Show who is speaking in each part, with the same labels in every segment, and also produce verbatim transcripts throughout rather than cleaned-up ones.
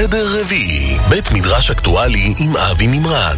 Speaker 1: סדר רביעי, בית מדרש אקטואלי עם אבי מימרן.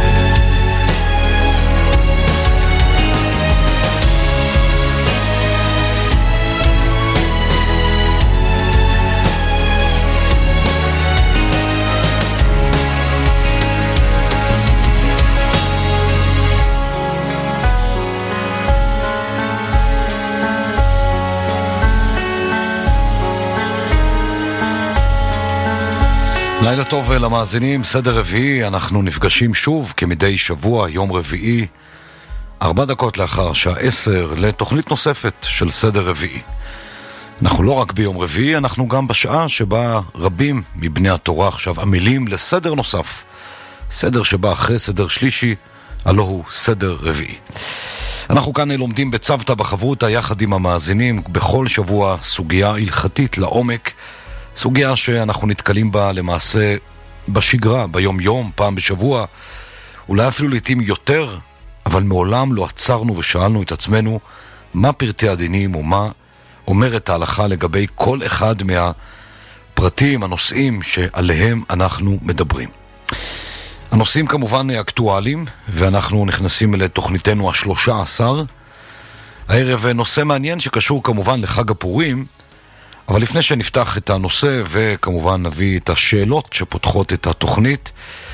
Speaker 2: לילה טוב למאזינים, סדר רביעי, אנחנו נפגשים שוב כמדי שבוע, יום רביעי, ארבע דקות לאחר שעה עשר, לתוכנית נוספת של סדר רביעי. אנחנו לא רק ביום רביעי, אנחנו גם בשעה שבה רבים מבני התורה עכשיו עמלים לסדר נוסף, סדר שבא אחרי סדר שלישי, הלא הוא סדר רביעי. אנחנו כאן לומדים בצוותא בחברותא יחד עם המאזינים, בכל שבוע סוגיה הלכתית לעומק, סוגיה שאנחנו נתקלים בה למעשה בשגרה, ביום יום, פעם בשבוע, אולי אפילו לעתים יותר, אבל מעולם לא עצרנו ושאלנו את עצמנו מה פרטי הדינים ומה אומרת ההלכה לגבי כל אחד מהפרטים, הנושאים שעליהם אנחנו מדברים. הנושאים כמובן אקטואליים, ואנחנו נכנסים לתוכניתנו השלושה עשר. הערב נושא מעניין שקשור כמובן לחג הפורים, אבל לפני שנפתח את הנושא וכמובן נביא את השאלות שפותחות את התוכנית,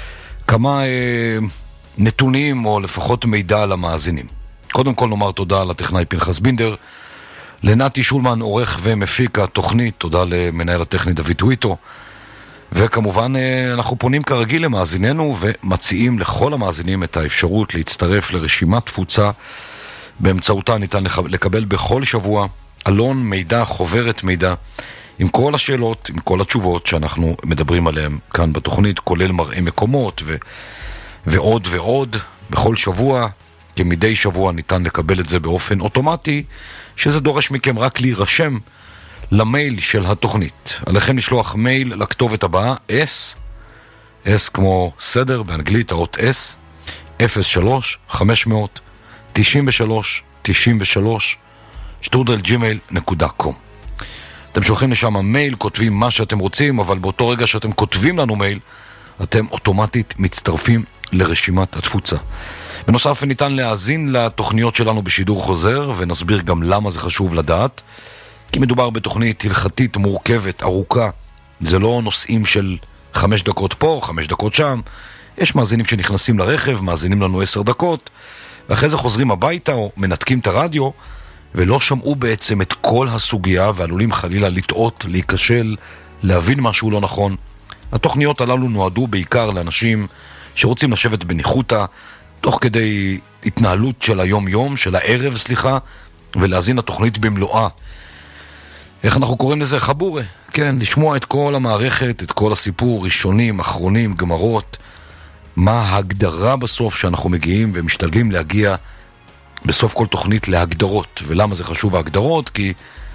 Speaker 2: כמה אה, נתונים או לפחות מידע על המאזינים. קודם כל נאמר תודה לטכנאי פנחס בינדר, לנתי שולמן עורך ומפיק התוכנית, תודה למנהל הטכני דוד טוויטו, וכמובן אה, אנחנו פונים כרגיל למאזיננו ומציעים לכל המאזינים את האפשרות להצטרף לרשימת תפוצה, באמצעותה ניתן לקבל בכל שבוע אלון מידע, חוברת מידע, עם כל השאלות, עם כל התשובות שאנחנו מדברים עליהן כאן בתוכנית, כולל מראה מקומות ו... ועוד ועוד. בכל שבוע, כמדי שבוע, ניתן לקבל את זה באופן אוטומטי, שזה דורש מכם רק להירשם למייל של התוכנית. עליכם לשלוח מייל לכתובת הבאה, S, S כמו סדר, באנגלית, האות S, אפס שלוש חמש מאות תשעים ושלוש תשעים ושלוש שטרודל ג'ימייל נקודה קום. אתם שולחים לשם מייל, כותבים מה שאתם רוצים, אבל באותו רגע שאתם כותבים לנו מייל, אתם אוטומטית מצטרפים לרשימת התפוצה. בנוסף, ניתן להאזין לתוכניות שלנו בשידור חוזר, ונסביר גם למה זה חשוב לדעת, כי מדובר בתוכנית הלכתית מורכבת, ארוכה. זה לא נושאים של חמש דקות פה, חמש דקות שם. יש מאזינים שנכנסים לרכב, מאזינים לנו עשר דקות, ואחרי זה חוזרים הביתה או מנתקים את הרדיו, ולא שמעו בעצם את כל הסוגיה, ועלולים חלילה לטעות, להיכשל, להבין משהו לא נכון. התוכניות הללו נועדו בעיקר לאנשים שרוצים לשבת בניחותא, תוך כדי התנהלות של היום-יום, של הערב, סליחה, ולהזין התוכנית במלואה. איך אנחנו קוראים לזה? חבורה. כן, לשמוע את כל המערכת, את כל הסיפור, ראשונים, אחרונים, גמרות, מה ההגדרה בסוף שאנחנו מגיעים ומשתדלים להגיע בסוף כל תוכנית להגדרות. ולמה זה חשוב ההגדרות? כי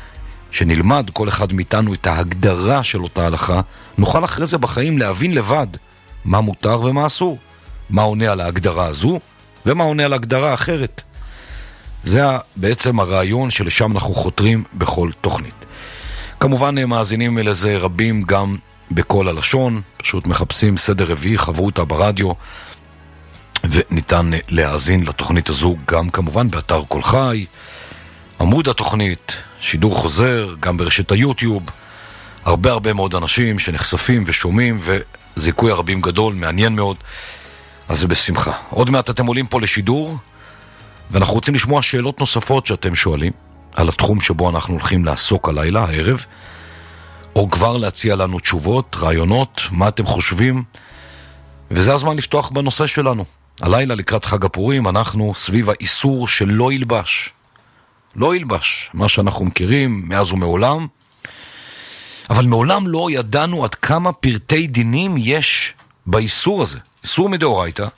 Speaker 2: שנלמד כל אחד מאיתנו את ההגדרה של אותה הלכה, נוכל אחרי זה בחיים להבין לבד מה מותר ומה אסור, מה עונה על ההגדרה הזו ומה עונה על ההגדרה האחרת. זה בעצם הרעיון שלשם אנחנו חותרים בכל תוכנית. כמובן מאזינים לזה רבים גם בכל הלשון, פשוט מחפשים סדר רביעי, חברותא ברדיו, וניתן להאזין לתוכנית הזו גם כמובן באתר כל חי, עמוד התוכנית, שידור חוזר, גם ברשת היוטיוב. הרבה הרבה מאוד אנשים שנחשפים ושומעים, וזיכוי הרבים גדול, מעניין מאוד, אז זה בשמחה. עוד מעט אתם עולים פה לשידור, ואנחנו רוצים לשמוע שאלות נוספות שאתם שואלים על התחום שבו אנחנו הולכים לעסוק הלילה, הערב, או כבר להציע לנו תשובות, רעיונות, מה אתם חושבים, וזה הזמן לפתוח בנושא שלנו. הלילה לקראת חג הפורים אנחנו סביב האיסור של לא ילבש. לא ילבש, מה שאנחנו מכירים מאז ומעולם, אבל מעולם לא ידענו עד כמה פרטי דינים יש באיסור הזה. איסור מדאורייתא,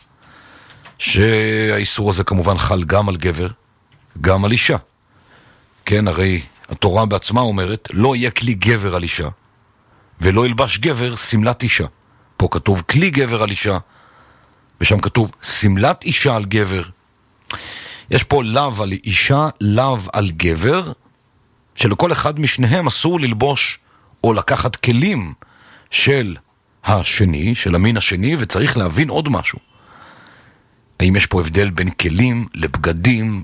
Speaker 2: שהאיסור הזה כמובן חל גם על גבר, גם על אישה. כן, הרי התורה בעצמה אומרת, לא יהיה כלי גבר על אישה, ולא ילבש גבר סמלת אישה. פה כתוב כלי גבר על אישה, ושם כתוב סמלת אישה על גבר. יש פה לאו על אישה, לאו על גבר, שלכל אחד משניהם אסור ללבוש או לקחת כלים של השני, של המין השני, וצריך להבין עוד משהו. האם יש פה הבדל בין כלים לבגדים,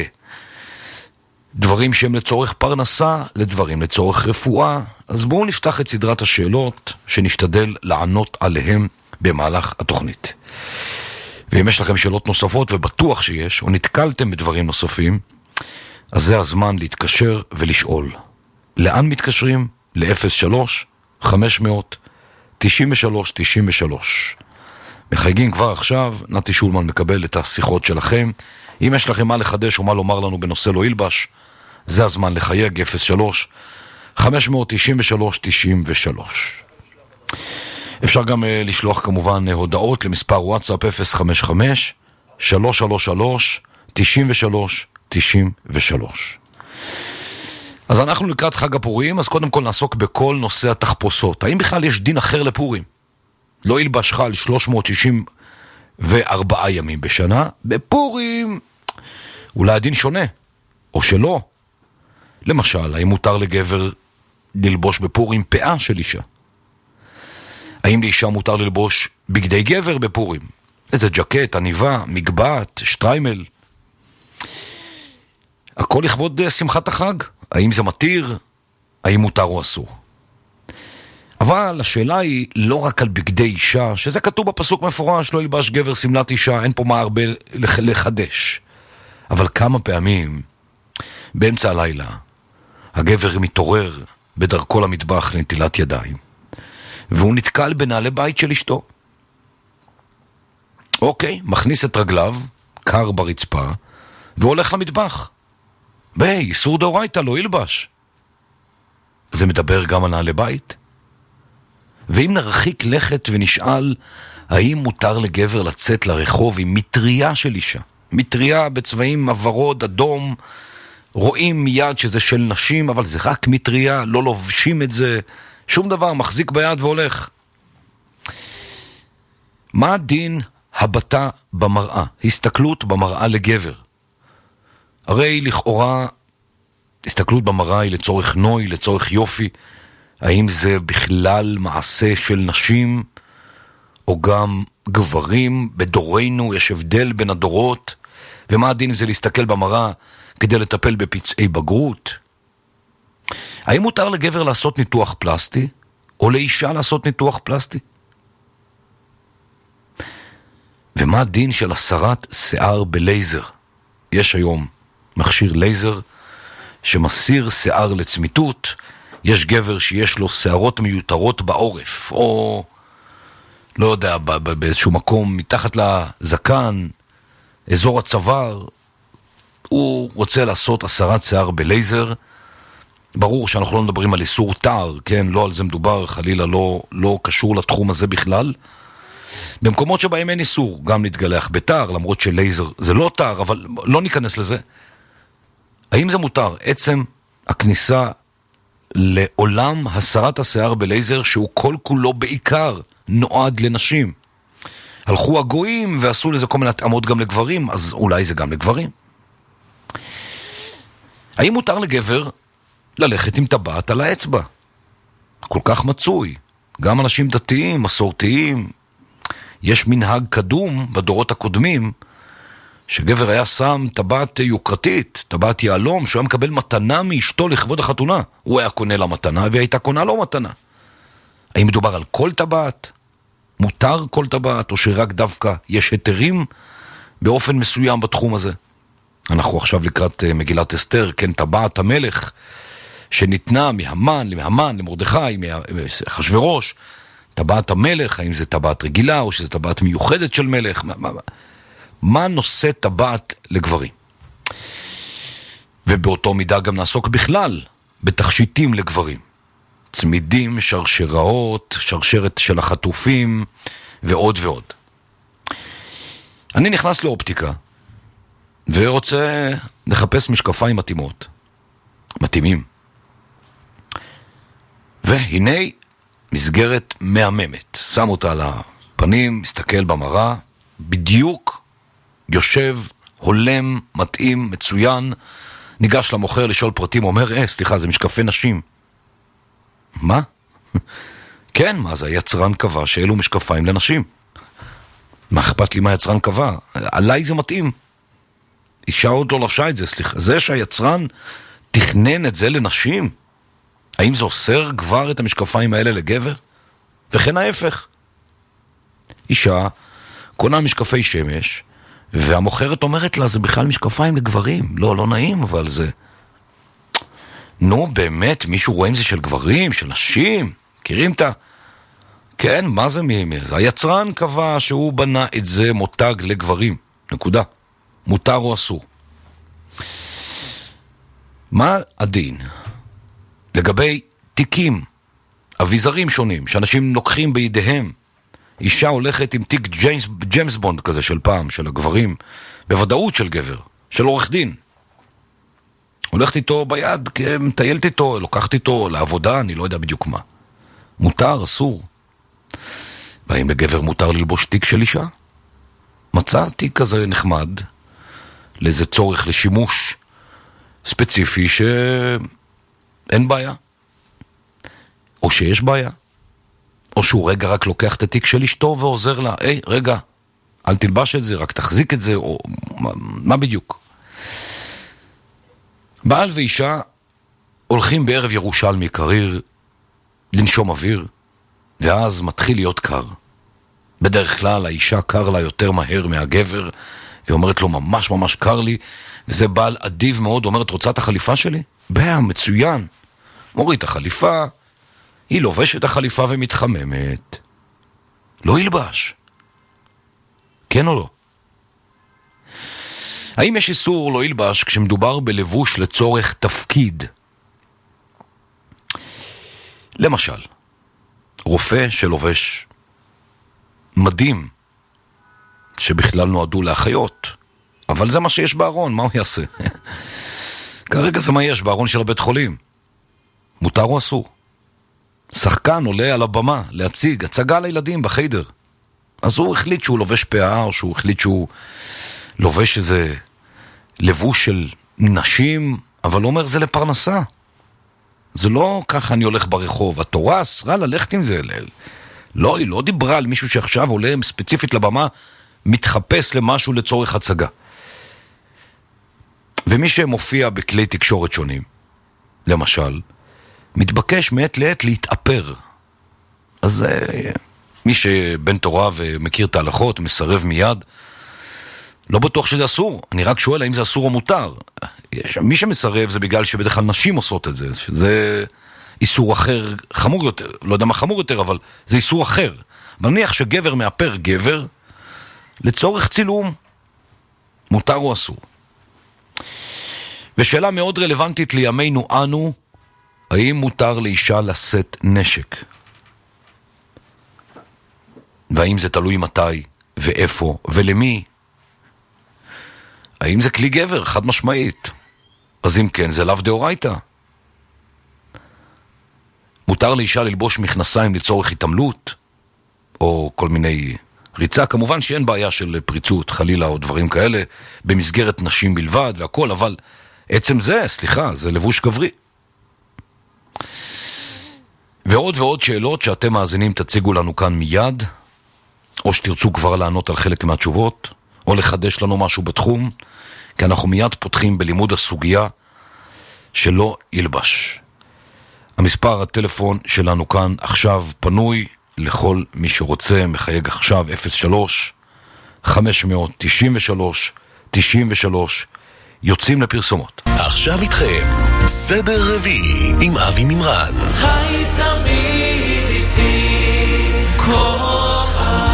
Speaker 2: לדברים שהם לצורך פרנסה, לדברים לצורך רפואה? אז בואו נפתח את סדרת השאלות שנשתדל לענות עליהם במהלך התוכנית. ואם יש לכם שאלות נוספות, ובטוח שיש, או נתקלתם בדברים נוספים, אז זה הזמן להתקשר ולשאול. לאן מתקשרים? ל-אפס שלוש חמש מאות תשעים ושלוש תשעים ושלוש. מחייגים כבר עכשיו, נתי שולמן מקבל את השיחות שלכם. אם יש לכם מה לחדש או מה לומר לנו בנושא לא ילבש, זה הזמן לחייג אפס שלוש חמש מאות תשעים ושלוש תשעים ושלוש. אפשר גם uh, לשלוח כמובן uh, הודעות למספר וואטסאפ אפס חמש חמש שלוש שלוש שלוש תשעים ושלוש תשעים ושלוש. אז אנחנו לקראת חג הפורים, אז קודם כל נעסוק בכל נושא התחפושות. האם בכלל יש דין אחר לפורים? לא ילבש חל שלוש מאות שישים וארבעה ימים בשנה. בפורים אולי הדין שונה, או שלא. למשל, האם מותר לגבר ללבוש בפורים פאה של אישה? האם לאישה מותר ללבוש בגדי גבר בפורים? איזה ג'קט, עניבה, מגבעת, שטריימל? הכל לכבוד שמחת החג. האם זה מתיר? האם מותר או אסור? אבל השאלה היא לא רק על בגדי אישה, שזה כתוב בפסוק מפורש, לא ילבש גבר סמלת אישה, אין פה מה הרבה לחדש. אבל כמה פעמים באמצע הלילה הגבר מתעורר בדרכו למטבח לנטילת ידיים, והוא נתקל בנעלי בית של אשתו. אוקיי, מכניס את רגליו, קר ברצפה, והולך למטבח. בי, איסור דאורייתא, לא ילבש. זה מדבר גם על נעלי בית? ואם נרחיק לכת ונשאל, האם מותר לגבר לצאת לרחוב עם מטריה של אישה? מטריה בצבעים ורוד, אדום, רואים מיד שזה של נשים, אבל זה רק מטריה, לא לובשים את זה, שום דבר, מחזיק ביד והולך. מה דין הבטה במראה? הסתכלות במראה לגבר. הרי לכאורה הסתכלות במראה היא לצורך נוי, לצורך יופי. האם זה בכלל מעשה של נשים או גם גברים? בדורנו יש הבדל בין הדורות, ומה הדין זה להסתכל במראה כדי לטפל בפצעי בגרות? האם מותר לגבר לעשות ניתוח פלסטי או לאישה לעשות ניתוח פלסטי? ומה הדין של הסרת שיער בלייזר? יש היום מכשיר לייזר שמסיר שיער לצמיתות. יש גבר שיש לו שערות מיותרות בעורף, או לא יודע, באיזשהו מקום מתחת לזקן, אזור הצוואר, הוא רוצה לעשות הסרת שיער בלייזר. ברור שאנחנו לא מדברים על איסור תער, כן? לא על זה מדובר, חלילה לא, לא קשור לתחום הזה בכלל. במקומות שבהם אין איסור, גם להתגלח בתער, למרות שלייזר זה לא תער, אבל לא ניכנס לזה. האם זה מותר? עצם הכניסה לעולם הסרת השיער בלייזר, שהוא כל כולו בעיקר נועד לנשים. הלכו הגויים ועשו לזה כל מיני התאמות גם לגברים, אז אולי זה גם לגברים. האם מותר לגבר ללכת עם טבעת על האצבע? כל כך מצוי. גם אנשים דתיים, מסורתיים, יש מנהג קדום בדורות הקודמים, שגבר היה שם טבעת יוקרתית, טבעת יעלום, שהוא היה מקבל מתנה מאשתו לכבוד החתונה. הוא היה קונה לה מתנה, והיא הייתה קונה לו מתנה. האם מדובר על כל טבעת? מותר כל טבעת, או שרק דווקא יש היתרים באופן מסוים בתחום הזה? אנחנו עכשיו לקראת מגילת אסתר, כן, טבעת המלך, שניתנה מהמן, מהמן, למרדכי, מאחשוורוש. טבעת המלך, האם זה טבעת רגילה, או שזה טבעת מיוחדת של מלך? מה, מה, מה? מה נושא טבעת לגברים? ובאותו מידה גם נעסוק בכלל בתכשיטים לגברים. צמידים, שרשראות, שרשרת של החטופים ועוד ועוד. אני נכנס לאופטיקה ורוצה לחפש משקפיים מתאימות. מתאימים. והנה מסגרת מהממת. שם אותה על הפנים, מסתכל במראה, בדיוק יושב, הולם, מתאים, מצוין, ניגש למוכר לשאול פרטים, אומר, אה, סליחה, זה משקפי נשים. מה? כן, מה זה? היצרן קבע שאלו משקפיים לנשים. מה אכפת לי מה היצרן קבע? עליי זה מתאים. אישה עוד לא לבשה את זה, סליחה. זה שהיצרן תכנן את זה לנשים, האם זה אוסר כבר את המשקפיים האלה לגבר? וכן ההפך. אישה קונה משקפי שמש, והמוכרת אומרת לה, זה בכלל משקפיים לגברים. לא, לא נעים, אבל זה... נו, באמת, מישהו רואה אם זה של גברים, של נשים? מכירים את ה... כן, מה זה מי? זה היצרן קבע שהוא בנה את זה מותג לגברים. נקודה. מותר או אסור. מה הדין? לגבי תיקים, אביזרים שונים, שאנשים לוקחים בידיהם. אישה הולכת עם תיק ג'יימס, ג'יימס בונד כזה של פעם, של הגברים, בוודאות של גבר, של עורך דין. הולכת איתו ביד, מטיילת איתו, לוקחת איתו לעבודה, אני לא יודע בדיוק מה. מותר, אסור. והאם לגבר מותר ללבוש תיק של אישה? מצא תיק כזה נחמד, לאיזה צורך לשימוש ספציפי שאין בעיה. או שיש בעיה. או שהוא רגע רק לוקח את התיק של אשתו ועוזר לה, היי, רגע, אל תלבש את זה, רק תחזיק את זה, או מה, מה בדיוק? בעל ואישה הולכים בערב ירושלמי קריר לנשום אוויר, ואז מתחיל להיות קר. בדרך כלל האישה קר לה יותר מהר מהגבר, והיא אומרת לו ממש ממש קר לי, וזה בעל אדיב מאוד, אומרת רוצה את החליפה שלי? בא, מצוין. מוריד את החליפה, היא לובשת את החליפה ומתחממת. לא ילבש. כן או לא? האם יש איסור לא ילבש כשמדובר בלבוש לצורך תפקיד? למשל, רופא שלובש מדים שבכלל נועדו לאחיות, אבל זה מה שיש בארון, מה הוא יעשה? כרגע זה מה יש בארון של הבית חולים. מותר או אסור? שחקן עולה על הבמה להציג הצגה לילדים בחיידר, אז הוא החליט שהוא לובש פאה, או שהוא החליט שהוא לובש איזה לבוש של נשים, אבל הוא אומר זה לפרנסה. זה לא ככה אני הולך ברחוב. התורה אסרה ללכת עם זה. לא, היא לא דיברה על מישהו שעכשיו עולה ספציפית לבמה, מתחפש למשהו לצורך הצגה. ומי שמופיע בכלי תקשורת שונים, למשל, מתבקש מעת לעת להתאפר. אז מי שבן תורה ומכיר את ההלכות, מסרב מיד, לא בטוח שזה אסור. אני רק שואל האם זה אסור או מותר. יש, מי שמסרב זה בגלל שבדרך כלל נשים עושות את זה, שזה איסור אחר, חמור יותר, לא יודע מה חמור יותר, אבל זה איסור אחר. מניח שגבר מאפר גבר, לצורך צילום, מותר או אסור. ושאלה מאוד רלוונטית לימינו אנו, האם מותר לאישה לשאת נשק? והאם זה תלוי מתי, ואיפה, ולמי? האם זה כלי גבר? חד משמעית. אז אם כן, זה לאו דאורייתא. מותר לאישה ללבוש מכנסיים לצורך התעמלות, או כל מיני ריצה. כמובן שאין בעיה של פריצות, חלילה, או דברים כאלה, במסגרת נשים בלבד והכל, אבל עצם זה, סליחה, זה לבוש גברי. ועוד ועוד שאלות שאתם מאזינים תציגו לנו כאן מיד, או שתרצו כבר לענות על חלק מהתשובות, או לחדש לנו משהו בתחום, כי אנחנו מיד פותחים בלימוד הסוגיה שלא ילבש. המספר הטלפון שלנו כאן עכשיו פנוי לכל מי שרוצה, מחייג עכשיו אפס שלוש חמש תשע שלוש תשע שלוש. יוצאים לפרסומות.
Speaker 1: עכשיו איתכם סדר רביעי עם אבי מימרן.
Speaker 3: חי תמיד איתי כוחה.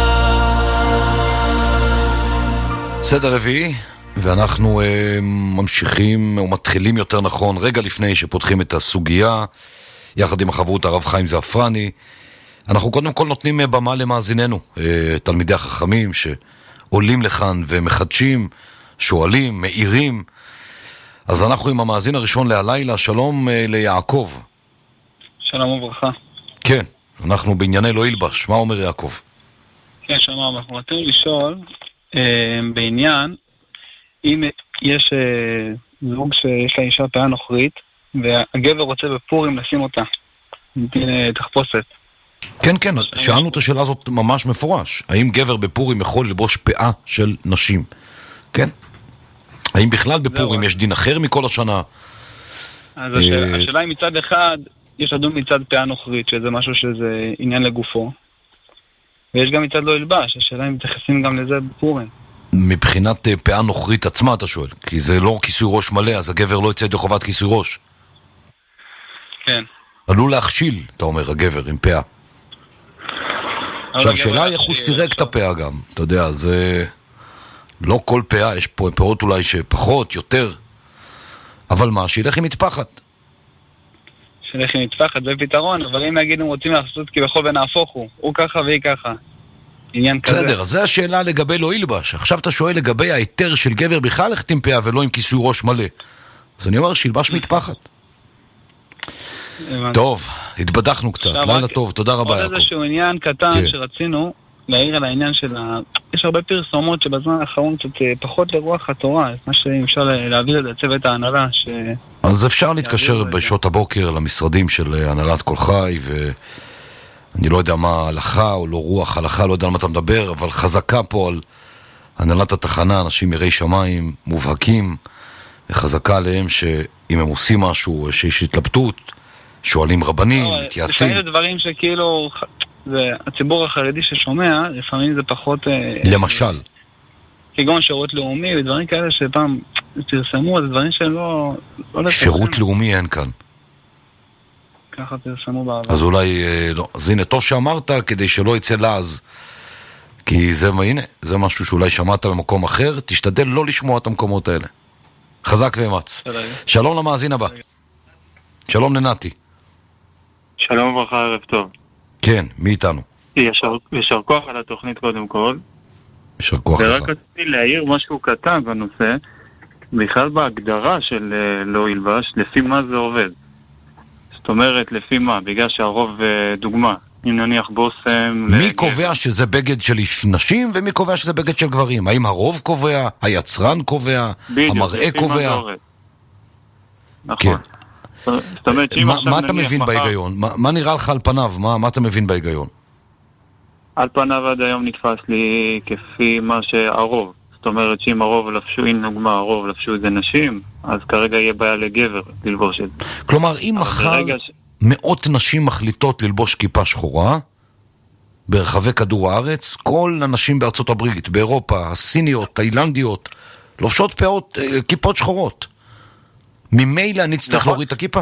Speaker 2: סדר רביעי, ואנחנו אה, ממשיכים, או מתחילים יותר נכון, רגע לפני שפותחים את הסוגיה, יחד עם החברות הרב חיים זעפרני. אנחנו קודם כל נותנים במה למאזיננו, אה, תלמידי החכמים שעולים לכאן ומחדשים, שואלים, מאירים. אז אנחנו עם המאזין הראשון להלילה. שלום אה, ליעקב.
Speaker 4: שלום וברכה.
Speaker 2: כן, אנחנו בענייני לא ילבש. מה אומר יעקב?
Speaker 4: כן, שלום. אנחנו רצינו לשאול אה, בעניין, אם יש אה, זוג שיש לה אישה פאה נוכרית, והגבר רוצה בפורים לשים אותה, נתין אה, תחפושת.
Speaker 2: כן, כן, שאלנו את השאלה הזאת ממש מפורש. האם גבר בפורים יכול ללבוש פאה של נשים? כן. האם בכלל בפורים יש דין אחר מכל השנה?
Speaker 4: אז השאלה היא מצד אחד, יש לדון מצד פאה נוכרית, שזה משהו שזה עניין לגופו. ויש גם מצד לא ילבש, השאלה אם מתייחסים גם לזה בפורים.
Speaker 2: מבחינת פאה נוכרית עצמה אתה שואל, כי זה לא כיסוי ראש מלא, אז הגבר לא יצא ידי חובת כיסוי ראש.
Speaker 4: כן.
Speaker 2: עלול להכשיל, אתה אומר, הגבר עם פאה. עכשיו, שאלה היא איך הוא סירק את הפאה גם, אתה יודע, זה לא כל פאה, יש פה פאות אולי שפחות, יותר, אבל מה, שילך עם מטפחת.
Speaker 4: שילך עם מטפחת, זה פתרון, אבל אם נגיד הם רוצים לעשות כבכל ונהפוך הוא, הוא ככה והיא ככה. עניין כזה.
Speaker 2: בסדר, אז זו השאלה לגבי לא ילבש. עכשיו אתה שואל לגבי ההיתר של גבר בכלל ללכת עם פאה ולא עם כיסוי ראש מלא. אז אני אומר שילבש מטפחת. טוב, התבדחנו קצת, לילה טוב, תודה רבה יעקב.
Speaker 4: עוד איזשהו עניין קטן שרצינו להעיר על העניין של ה... יש הרבה פרסומות שבזמן האחרון קצת פחות לרוח התורה, מה שאפשר להביא לצוות ההנהלה ש...
Speaker 2: אז אפשר להתקשר בשעות הבוקר למשרדים של הנהלת כל חי, ואני לא יודע מה הלכה או לא רוח הלכה, לא יודע על מה אתה מדבר, אבל חזקה פה על הנהלת התחנה, אנשים יראי שמיים מובהקים, וחזקה עליהם שאם הם עושים משהו, שיש התלבטות, שואלים רבנים, מתייעצים.
Speaker 4: לפעמים זה דברים שכאילו, הציבור החרדי ששומע, לפעמים זה פחות...
Speaker 2: למשל.
Speaker 4: כגון שירות לאומי ודברים כאלה שפעם פרסמו, זה דברים שלא...
Speaker 2: שירות לאומי אין כאן.
Speaker 4: ככה פרסמו בעבר.
Speaker 2: אז אולי, לא. אז הנה, טוב שאמרת, כדי שלא יצא לעז. כי זה, הנה, זה משהו שאולי שמעת במקום אחר, תשתדל לא לשמוע את המקומות האלה. חזק ואמץ. שלום למאזין הבא. שלום לנתי.
Speaker 5: שלום וברכה, ערב טוב.
Speaker 2: כן, מי איתנו?
Speaker 5: ישר, ישר כוח על התוכנית קודם כל.
Speaker 2: ישר כוח לך.
Speaker 5: ורק רציתי להעיר משהו קטן בנושא, בכלל בהגדרה של לא ילבש, לפי מה זה עובד. זאת אומרת, לפי מה? בגלל שהרוב דוגמה, אם נניח בוסם...
Speaker 2: מי
Speaker 5: לגב... קובע
Speaker 2: שזה בגד של נשים, ומי קובע שזה בגד של גברים? האם הרוב קובע? היצרן קובע?
Speaker 5: בדיוק,
Speaker 2: המראה קובע?
Speaker 5: נכון.
Speaker 2: כן.
Speaker 5: זאת אומרת,
Speaker 2: מה, מה אתה מבין מחר... בהיגיון? מה, מה נראה לך על פניו? מה, מה אתה מבין בהיגיון?
Speaker 5: על פניו עד היום נתפס לי כפי מה שהרוב. זאת אומרת שאם הרוב לבשו, אם נגמה הרוב לבשו את זה נשים, אז כרגע יהיה בעיה לגבר ללבוש את זה.
Speaker 2: כלומר, אם מחר ש... מאות נשים מחליטות ללבוש כיפה שחורה, ברחבי כדור הארץ, כל הנשים בארצות הברית, באירופה, הסיניות, תאילנדיות, לובשות פאות, כיפות שחורות. ממילא אני צריך להוריד את הכיפה?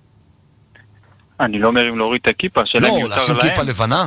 Speaker 5: אני לא אומר אם להוריד את הכיפה,
Speaker 2: לא, לשים כיפה לבנה?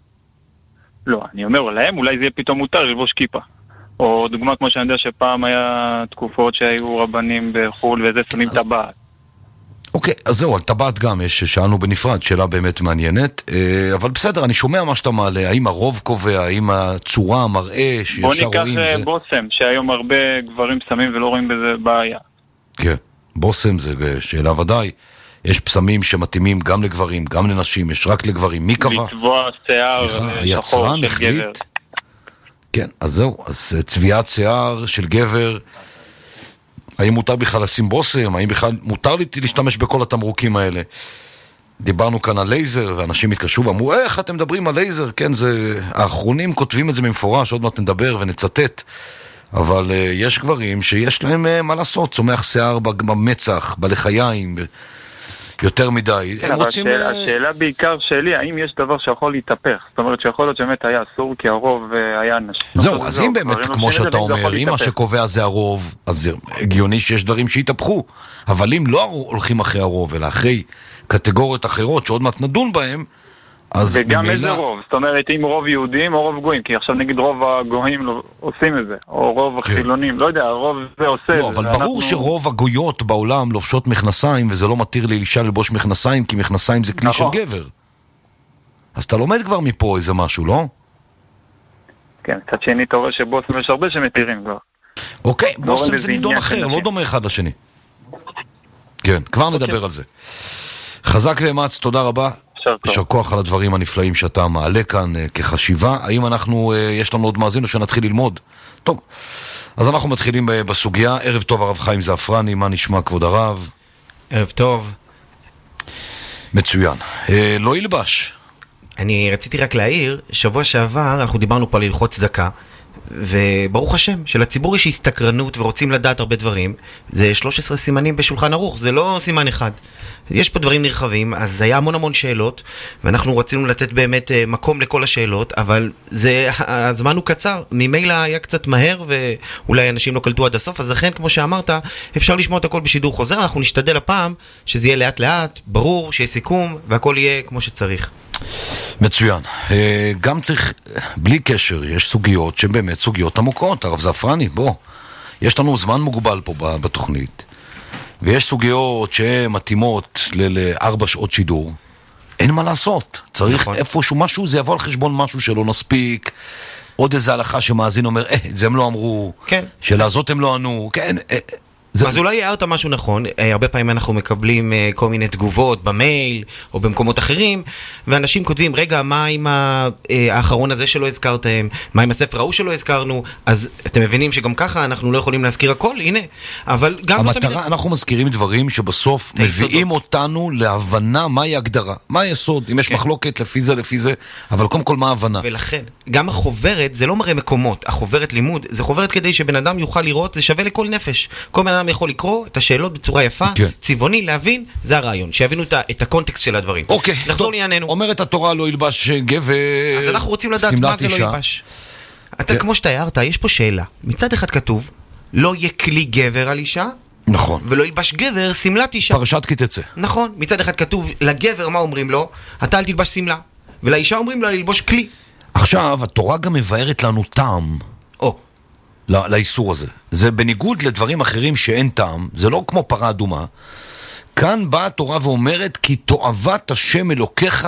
Speaker 5: לא, אני אומר להם, אולי זה יהיה פתאום מותר ללבוש כיפה. או דוגמה כמו שאני יודע שפעם היה תקופות שהיו רבנים בחול וזה שמים טבעת.
Speaker 2: אוקיי, אז זהו, על טבעת גם יש, ששאלנו בנפרד, שאלה באמת מעניינת, אבל בסדר, אני שומע מה שאתה מעלה, האם הרוב קובע, האם הצורה, המראה, שישר רואים...
Speaker 5: בוא ניקח בוסם, שהיום הרבה גברים שמים ולא רואים בזה בעיה.
Speaker 2: כן, בוסם זה שאלה ודאי, יש פסמים שמתאימים גם לגברים, גם לנשים, יש רק לגברים, מי קבע?
Speaker 5: לצבוע שיער שחור של גבר.
Speaker 2: כן, אז זהו, אז צביעת שיער של גבר... האם מותר בכלל לשים בוסם? האם בכלל מותר לי להשתמש בכל התמרוקים האלה? דיברנו כאן על לייזר, ואנשים התקשרו ואמרו, איך אתם מדברים על לייזר? כן, זה... האחרונים כותבים את זה ממפורש, עוד מעט נדבר ונצטט. אבל uh, יש גברים שיש להם uh, מה לעשות, צומח שיער במצח, בלחיים, יותר מדי.
Speaker 5: כן, אבל רוצים... השאלה, השאלה בעיקר שלי, האם יש דבר שיכול להתהפך? זאת אומרת שיכול להיות שבאמת היה אסור, כי הרוב היה נשים.
Speaker 2: זהו, אז אם באמת, כמו שאתה אומר, אם מה שקובע זה הרוב, אז זה הגיוני שיש דברים שהתהפכו. אבל אם לא הולכים אחרי הרוב, אלא אחרי קטגוריות אחרות שעוד מעט נדון בהם, אז
Speaker 5: וגם
Speaker 2: ממילא...
Speaker 5: איזה רוב? זאת אומרת, אם רוב יהודים או רוב גויים, כי עכשיו נגיד רוב הגויים לא עושים את זה, או רוב החילונים, לא יודע, הרוב זה עושה
Speaker 2: לא, אבל ברור שרוב הגויות בעולם לובשות מכנסיים, וזה לא מתיר לאישה ללבוש מכנסיים, כי מכנסיים זה כלי של גבר. אז אתה לומד כבר מפה איזה משהו, לא?
Speaker 5: כן, קצת שני אתה רואה שבוסם יש הרבה שמתירים כבר.
Speaker 2: אוקיי, בוסם זה נידון אחר, לא דומה אחד לשני. כן, כבר נדבר על זה. חזק ואמץ, תודה רבה. יישר כוח על הדברים הנפלאים שאתה מעלה כאן כחשיבה. האם אנחנו, יש לנו עוד מאזין או שנתחיל ללמוד? טוב, אז אנחנו מתחילים בסוגיה. ערב טוב הרב חיים זעפרני, מה נשמע כבוד הרב?
Speaker 6: ערב טוב.
Speaker 2: מצוין. לא ילבש.
Speaker 6: אני רציתי רק להעיר, שבוע שעבר אנחנו דיברנו פה על הלכות צדקה, וברוך השם, שלציבור יש הסתקרנות ורוצים לדעת הרבה דברים. זה שלושה עשר סימנים בשולחן ערוך, זה לא סימן אחד. יש פה דברים נרחבים, אז היה המון המון שאלות, ואנחנו רצינו לתת באמת מקום לכל השאלות, אבל זה, הזמן הוא קצר, ממילא היה קצת מהר, ואולי אנשים לא קלטו עד הסוף, אז לכן, כמו שאמרת, אפשר לשמוע את הכל בשידור חוזר, אנחנו נשתדל הפעם שזה יהיה לאט לאט, ברור, שיהיה סיכום, והכל יהיה כמו שצריך.
Speaker 2: מצוין. גם צריך, בלי קשר, יש סוגיות שהן באמת סוגיות עמוקות. הרב זעפרני, בוא, יש לנו זמן מוגבל פה בתוכנית, ויש סוגיות שהן מתאימות לארבע שעות שידור. אין מה לעשות. צריך נכון. איפשהו משהו, זה יבוא על חשבון משהו שלא נספיק, עוד איזה הלכה שמאזין אומר, אה, זה הם לא אמרו,
Speaker 6: כן.
Speaker 2: שאלה זאת הם לא ענו, כן, אה,
Speaker 6: זה... אז אולי הערת משהו נכון, הרבה פעמים אנחנו מקבלים כל מיני תגובות במייל או במקומות אחרים, ואנשים כותבים, רגע, מה עם האחרון הזה שלא הזכרתם, מה עם הספר ההוא שלא הזכרנו, אז אתם מבינים שגם ככה אנחנו לא יכולים להזכיר הכל, הנה, אבל גם...
Speaker 2: המטרה, תמיד... אנחנו מזכירים דברים שבסוף מביאים יסודות. אותנו להבנה מהי הגדרה, מה היסוד, אם יש כן. מחלוקת לפי זה, לפי זה, אבל קודם כל מה ההבנה.
Speaker 6: ולכן, גם החוברת, זה לא מראה מקומות, החוברת לימוד, זה חוברת כדי שבן אדם יוכל לראות, זה שווה לכל נפש. כל בן אדם יכול לקרוא את השאלות בצורה יפה, כן. צבעוני, להבין, זה הרעיון, שיבינו את, את הקונטקסט של הדברים.
Speaker 2: אוקיי,
Speaker 6: נחזור לענייננו.
Speaker 2: אומרת התורה לא ילבש גבר,
Speaker 6: אז אנחנו רוצים לדעת מה זה לא ילבש. אתה, כן. כמו שאתה הערת, יש פה שאלה. מצד אחד כתוב, לא יהיה כלי גבר על אישה,
Speaker 2: נכון.
Speaker 6: ולא ילבש גבר סמלת אישה.
Speaker 2: פרשת כי תצא.
Speaker 6: נכון, מצד אחד כתוב, לגבר מה אומרים לו? אתה אל תלבש סמלה. ולאישה אומרים לה ללבוש כלי.
Speaker 2: עכשיו, התורה גם מבארת לנו טעם.
Speaker 6: או.
Speaker 2: לאיסור הזה. זה בניגוד לדברים אחרים שאין טעם, זה לא כמו פרה אדומה. כאן באה התורה ואומרת כי תועבת השם אלוקיך,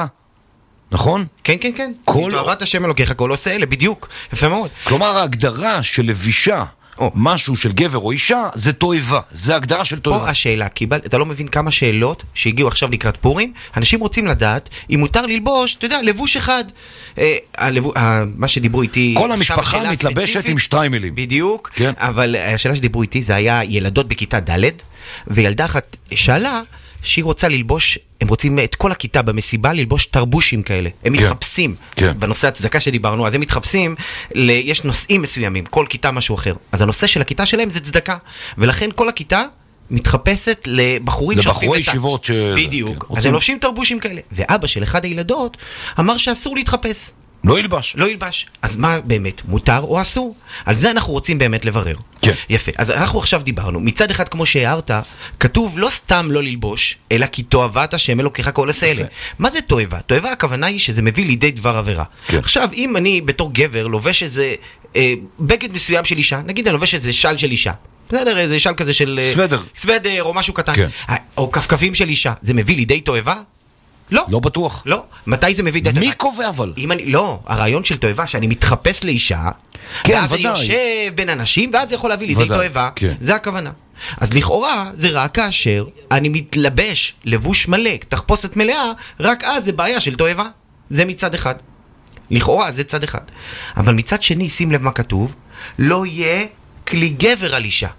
Speaker 2: נכון?
Speaker 6: כן, כן, כן. כי תועבת השם אלוקיך כל עושה אלה, בדיוק. יפה מאוד.
Speaker 2: כלומר, ההגדרה של לבישה, או. משהו של גבר או אישה, זה תועבה. זה הגדרה של תועבה.
Speaker 6: פה השאלה, קיבל, אתה לא מבין כמה שאלות שהגיעו עכשיו לקראת פורים, אנשים רוצים לדעת אם מותר ללבוש, אתה יודע, לבוש אחד. אה, הלבו, אה, מה שדיברו איתי...
Speaker 2: כל המשפחה מתלבשת עם שטריימלים.
Speaker 6: בדיוק,
Speaker 2: כן.
Speaker 6: אבל השאלה שדיברו איתי זה היה ילדות בכיתה ד' וילדה אחת שאלה שהיא רוצה ללבוש, הם רוצים את כל הכיתה במסיבה ללבוש תרבושים כאלה. הם כן, מתחפשים. כן. בנושא הצדקה שדיברנו, אז הם מתחפשים, ל... יש נושאים מסוימים, כל כיתה משהו אחר. אז הנושא של הכיתה שלהם זה צדקה. ולכן כל הכיתה מתחפשת לבחורים שעושים
Speaker 2: לבחורי ישיבות ש...
Speaker 6: בדיוק. כן, אז הם לובשים תרבושים כאלה. ואבא של אחד הילדות אמר שאסור להתחפש.
Speaker 2: לא ילבש.
Speaker 6: לא ילבש. אז מה באמת, מותר או אסור? על זה אנחנו רוצים באמת לברר.
Speaker 2: כן.
Speaker 6: יפה. אז אנחנו עכשיו דיברנו. מצד אחד, כמו שהערת, כתוב לא סתם לא ללבוש, אלא כי תועבת השם אלוקיך כל עשה אלה. מה זה תועבה? תועבה הכוונה היא שזה מביא לידי דבר עבירה.
Speaker 2: כן.
Speaker 6: עכשיו, אם אני בתור גבר לובש איזה אה, בגד מסוים של אישה, נגיד אני לובש איזה של של אישה. בסדר, איזה של כזה של...
Speaker 2: סוודר.
Speaker 6: סוודר או משהו קטן.
Speaker 2: כן.
Speaker 6: או כפכפים של אישה. זה מביא לידי תועבה? לא.
Speaker 2: לא בטוח.
Speaker 6: לא. מתי זה מביא...
Speaker 2: מי קובע אבל?
Speaker 6: אם אני... לא. הרעיון של תועבה, שאני מתחפש לאישה,
Speaker 2: כן,
Speaker 6: ואז
Speaker 2: ודאי.
Speaker 6: זה יושב בין אנשים, ואז זה יכול להביא לידי תועבה.
Speaker 2: כן.
Speaker 6: זה הכוונה. אז לכאורה, זה רק כאשר אני מתלבש לבוש מלא, תחפושת מלאה, רק אז זה בעיה של תועבה. זה מצד אחד. לכאורה, זה צד אחד. אבל מצד שני, שים לב מה כתוב, לא יהיה כלי גבר על אישה.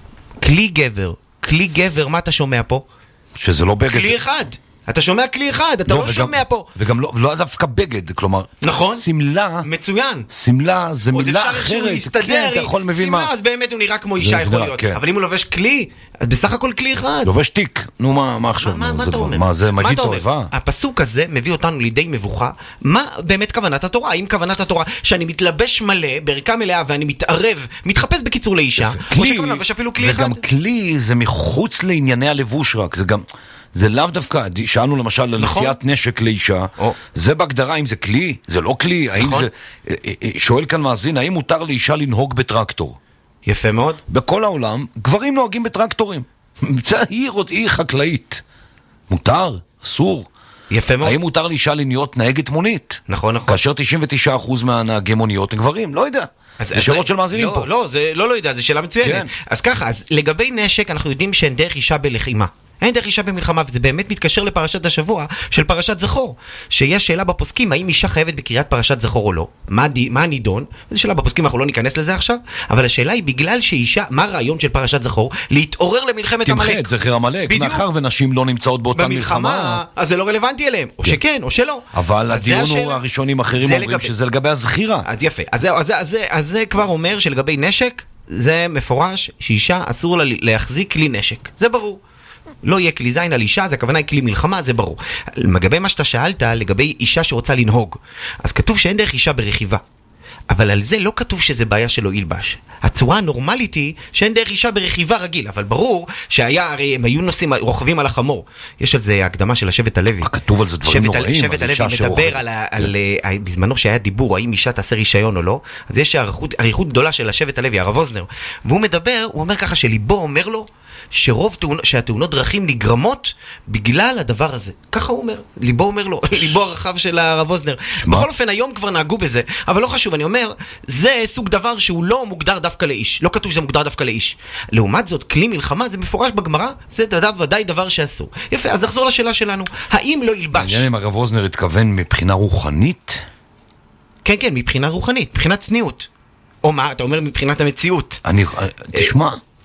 Speaker 6: כלי גבר. כלי גבר, מה אתה שומע פה?
Speaker 2: שזה לא בגד.
Speaker 6: כלי אחד. אתה שומע כלי אחד, אתה לא, לא וגם, שומע פה.
Speaker 2: וגם לא, לא דווקא בגד, כלומר,
Speaker 6: נכון?
Speaker 2: סמלה.
Speaker 6: מצוין.
Speaker 2: סמלה זה מילה אחרת.
Speaker 6: כן,
Speaker 2: אתה יכול מבין
Speaker 6: סמלה,
Speaker 2: מה.
Speaker 6: אז באמת הוא נראה כמו אישה יכול להיות. כן. אבל אם הוא לובש כלי, אז בסך הכל כלי אחד.
Speaker 2: לובש תיק. נו, מה, מה עכשיו?
Speaker 6: מה, מה אתה אומר?
Speaker 2: מה, זה מביא תועבה?
Speaker 6: הפסוק הזה מביא אותנו לידי מבוכה. מה באמת כוונת התורה? האם כוונת התורה שאני מתלבש מלא, בערכה מלאה, ואני מתערב, מתחפש בקיצור לאישה, או שכבר לובש אפילו כלי אחד?
Speaker 2: וגם כלי זה מחוץ לענייני הלבוש רק. זה גם... זה לאו דווקא, שאלנו למשל לנשיאת נשק לאישה, זה בהגדרה אם זה כלי, זה לא כלי, האם זה, שואל כאן מאזין, האם מותר לאישה לנהוג בטרקטור?
Speaker 6: יפה מאוד.
Speaker 2: בכל העולם, גברים נוהגים בטרקטורים. היא חקלאית. מותר? אסור?
Speaker 6: יפה מאוד.
Speaker 2: האם מותר לאישה להיות נהגת מונית?
Speaker 6: נכון, נכון.
Speaker 2: כאשר תשעים ותשעה אחוז מהנהגי מוניות הם גברים, לא יודע. זה שאלות של מאזינים פה.
Speaker 6: לא, זה לא לא יודע, זה שאלה מצוינת. אז ככה, אז לגבי נשק אנחנו יודעים שאין דרך אישה בלחימה. אין דרך אישה במלחמה, וזה באמת מתקשר לפרשת השבוע של פרשת זכור, שיש שאלה בפוסקים, האם אישה חייבת בקריאת פרשת זכור או לא, מה, מה הנידון, זו שאלה בפוסקים, אנחנו לא ניכנס לזה עכשיו, אבל השאלה היא בגלל שאישה, מה הרעיון של פרשת זכור? להתעורר למלחמת
Speaker 2: תמחה
Speaker 6: המלך.
Speaker 2: את זכר המלך, מאחר ונשים לא נמצאות באותה מלחמה,
Speaker 6: אז זה לא רלוונטי אליהם, או שכן, או שלא.
Speaker 2: אבל הדיון הוא הראשונים אחרים אומרים שזה לגבי הזכירה.
Speaker 6: אז יפה, אז זה, אז זה, אז זה, אז זה כבר אומר שלגבי נשק, זה מפורש שאישה אסור לה להחזיק כלי נשק. זה ברור. לא יהיה כלי זין על אישה, זה הכוונה היא כלי מלחמה, זה ברור. לגבי מה שאתה שאלת, לגבי אישה שרוצה לנהוג, אז כתוב שאין דרך אישה ברכיבה. אבל על זה לא כתוב שזה בעיה שלא ילבש. הצורה הנורמלית היא שאין דרך אישה ברכיבה רגיל, אבל ברור שהיה, הרי הם היו נוסעים, רוכבים על החמור. יש על זה הקדמה של השבט הלוי.
Speaker 2: כתוב על זה דברים נוראים.
Speaker 6: שבט הלוי מדבר על, על, על, בזמנו שהיה דיבור, האם אישה תעשה רישיון או לא, אז יש אריכות גדולה של השבט הלוי, הרב אוזנר, והוא מדבר, הוא אומר ככה שליבו אומר לו, שרוב תאונות, שהתאונות דרכים נגרמות בגלל הדבר הזה. ככה הוא אומר, ליבו אומר לו, ליבו הרחב של הרב אוזנר. בכל אופן, היום כבר נהגו בזה, אבל לא חשוב, אני אומר, זה סוג דבר שהוא לא מוגדר דווקא לאיש. לא כתוב שזה מוגדר דווקא לאיש. לעומת זאת, כלי מלחמה, זה מפורש בגמרא, זה ודאי דבר שאסור. יפה, אז נחזור לשאלה שלנו. האם לא ילבש?
Speaker 2: מעניין אם הרב אוזנר התכוון מבחינה רוחנית?
Speaker 6: כן, כן, מבחינה רוחנית, מבחינת צניעות. או מה, אתה אומר מבחינת המציאות.
Speaker 2: אני, תשמע.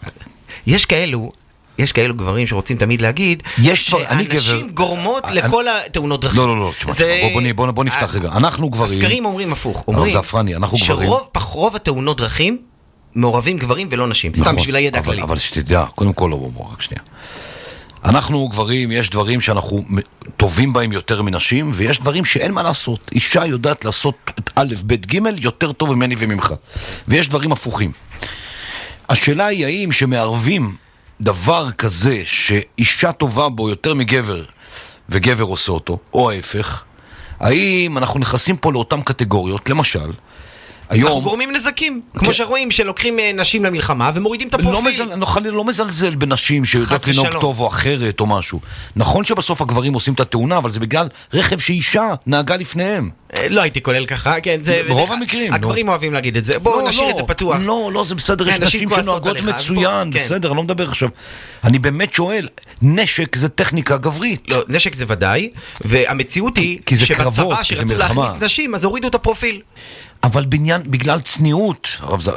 Speaker 6: יש כאלו, יש כאלו גברים שרוצים תמיד להגיד שאנשים גורמות לכל התאונות דרכים.
Speaker 2: לא, לא, לא, תשמע, בוא נפתח רגע. אנחנו גברים...
Speaker 6: הסקרים אומרים הפוך. אומרים שרוב התאונות דרכים מעורבים גברים ולא נשים. סתם בשביל הידע הכללי.
Speaker 2: אבל שתדע, קודם כל, בוא, רק שנייה. אנחנו גברים, יש דברים שאנחנו טובים בהם יותר מנשים, ויש דברים שאין מה לעשות. אישה יודעת לעשות את א', ב', ג' יותר טוב ממני וממך. ויש דברים הפוכים. השאלה היא האם שמערבים דבר כזה שאישה טובה בו יותר מגבר וגבר עושה אותו, או ההפך, האם אנחנו נכנסים פה לאותן קטגוריות, למשל, היום...
Speaker 6: אנחנו גורמים נזקים, כמו שרואים שלוקחים נשים למלחמה ומורידים את הפרופיל.
Speaker 2: לא מזלזל בנשים שיודעות לנהוג טוב או אחרת או משהו. נכון שבסוף הגברים עושים את התאונה, אבל זה בגלל רכב שאישה נהגה לפניהם.
Speaker 6: לא הייתי כולל ככה, כן, זה...
Speaker 2: ברוב המקרים.
Speaker 6: הגברים אוהבים להגיד את זה. בואו נשאיר את זה פתוח.
Speaker 2: לא, לא, זה בסדר, יש נשים שנוהגות מצוין, בסדר, אני לא מדבר עכשיו. אני באמת שואל, נשק זה טכניקה גברית.
Speaker 6: לא, נשק זה ודאי, והמציאות היא שבצבא שרצו להכניס נשים, אז הורידו את הפרופיל.
Speaker 2: אבל בניין, בגלל צניעות,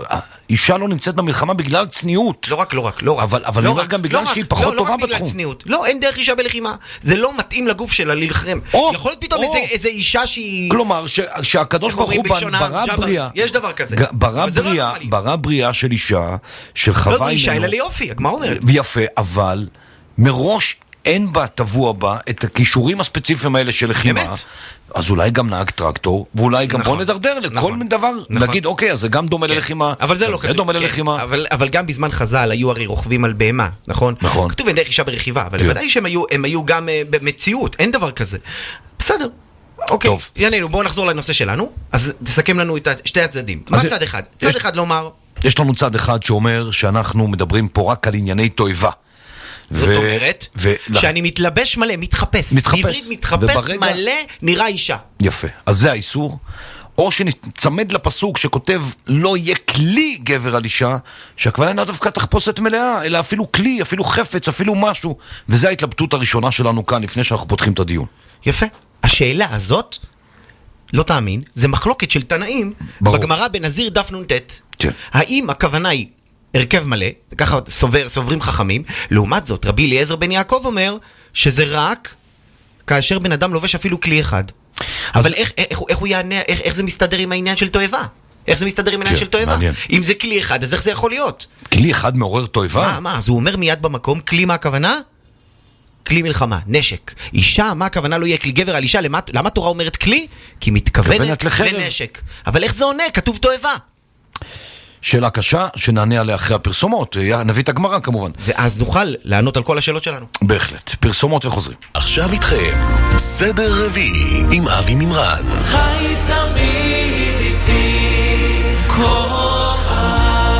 Speaker 2: אישה לא נמצאת במלחמה בגלל צניעות.
Speaker 6: לא רק, לא רק, לא רק.
Speaker 2: אבל, אבל לא רק, גם בגלל לא שהיא רק, פחות לא, טובה
Speaker 6: לא
Speaker 2: בתחום.
Speaker 6: בגלל צניעות. לא, אין דרך אישה בלחימה. זה לא מתאים לגוף שלה ללחם. או, יכול להיות פתאום או. איזה, איזה אישה שהיא...
Speaker 2: כלומר, ש, שהקדוש ברוך הוא ברא בריאה.
Speaker 6: יש דבר כזה.
Speaker 2: ברא בריאה,
Speaker 6: לא
Speaker 2: ברא בריאה של אישה, של חווה
Speaker 6: לא אישה, אלא ליופי, מה אומרת?
Speaker 2: ויפה, אבל מראש אין בה, טבוע בה, את הכישורים הספציפיים האלה של לחימה. באמת? אז אולי גם נהג טרקטור, ואולי גם נכון, בוא נדרדר לכל נכון, מיני דבר, נכון. נגיד אוקיי, אז זה גם דומה כן. ללחימה,
Speaker 6: אבל זה לא
Speaker 2: כתוב, דומה כן. ללחימה.
Speaker 6: אבל, אבל גם בזמן חז"ל היו הרי רוכבים על בהמה, נכון?
Speaker 2: נכון.
Speaker 6: כתוב אין דרך אישה ברכיבה, אבל בוודאי שהם היו, הם היו גם uh, במציאות, אין דבר כזה. בסדר. אוקיי, טוב. יענינו, בואו נחזור לנושא שלנו, אז תסכם לנו את שתי הצדדים. מה צד אחד? צד אחד לומר...
Speaker 2: יש לנו צד אחד שאומר שאנחנו מדברים פה רק על ענייני תועבה.
Speaker 6: זאת אומרת, שאני מתלבש מלא, מתחפש.
Speaker 2: מתחפש.
Speaker 6: מתחפש מלא, נראה אישה.
Speaker 2: יפה. אז זה האיסור. או שנצמד לפסוק שכותב, לא יהיה כלי גבר על אישה, שהכוונה אינה דווקא תחפושת מלאה, אלא אפילו כלי, אפילו חפץ, אפילו משהו. וזו ההתלבטות הראשונה שלנו כאן, לפני שאנחנו פותחים את הדיון.
Speaker 6: יפה. השאלה הזאת, לא תאמין, זה מחלוקת של תנאים, בגמרא בנזיר דף נ"ט. כן. האם הכוונה היא הרכב מלא, וככה סובר, סוברים חכמים, לעומת זאת, רבי אליעזר בן יעקב אומר, שזה רק כאשר בן אדם לובש אפילו כלי אחד. אבל איך, איך, איך הוא יענה, איך, איך זה מסתדר עם העניין של תועבה? איך זה מסתדר עם העניין של תועבה? אם זה כלי אחד, אז איך זה יכול להיות?
Speaker 2: כלי אחד מעורר תועבה?
Speaker 6: מה, מה? אז הוא אומר מיד במקום, כלי מה הכוונה? כלי מלחמה, נשק. אישה, מה הכוונה לא יהיה כלי גבר על אישה? למה, למה התורה אומרת כלי? כי מתכוונת לנשק. אבל איך זה עונה? כתוב תועבה.
Speaker 2: שאלה קשה, שנענה עליה אחרי הפרסומות, נביא את הגמרא כמובן.
Speaker 6: ואז נוכל לענות על כל השאלות שלנו.
Speaker 2: בהחלט, פרסומות וחוזרים.
Speaker 1: עכשיו איתכם, סדר רביעי עם אבי מימרן.
Speaker 3: חי תמיד איתי כוחה.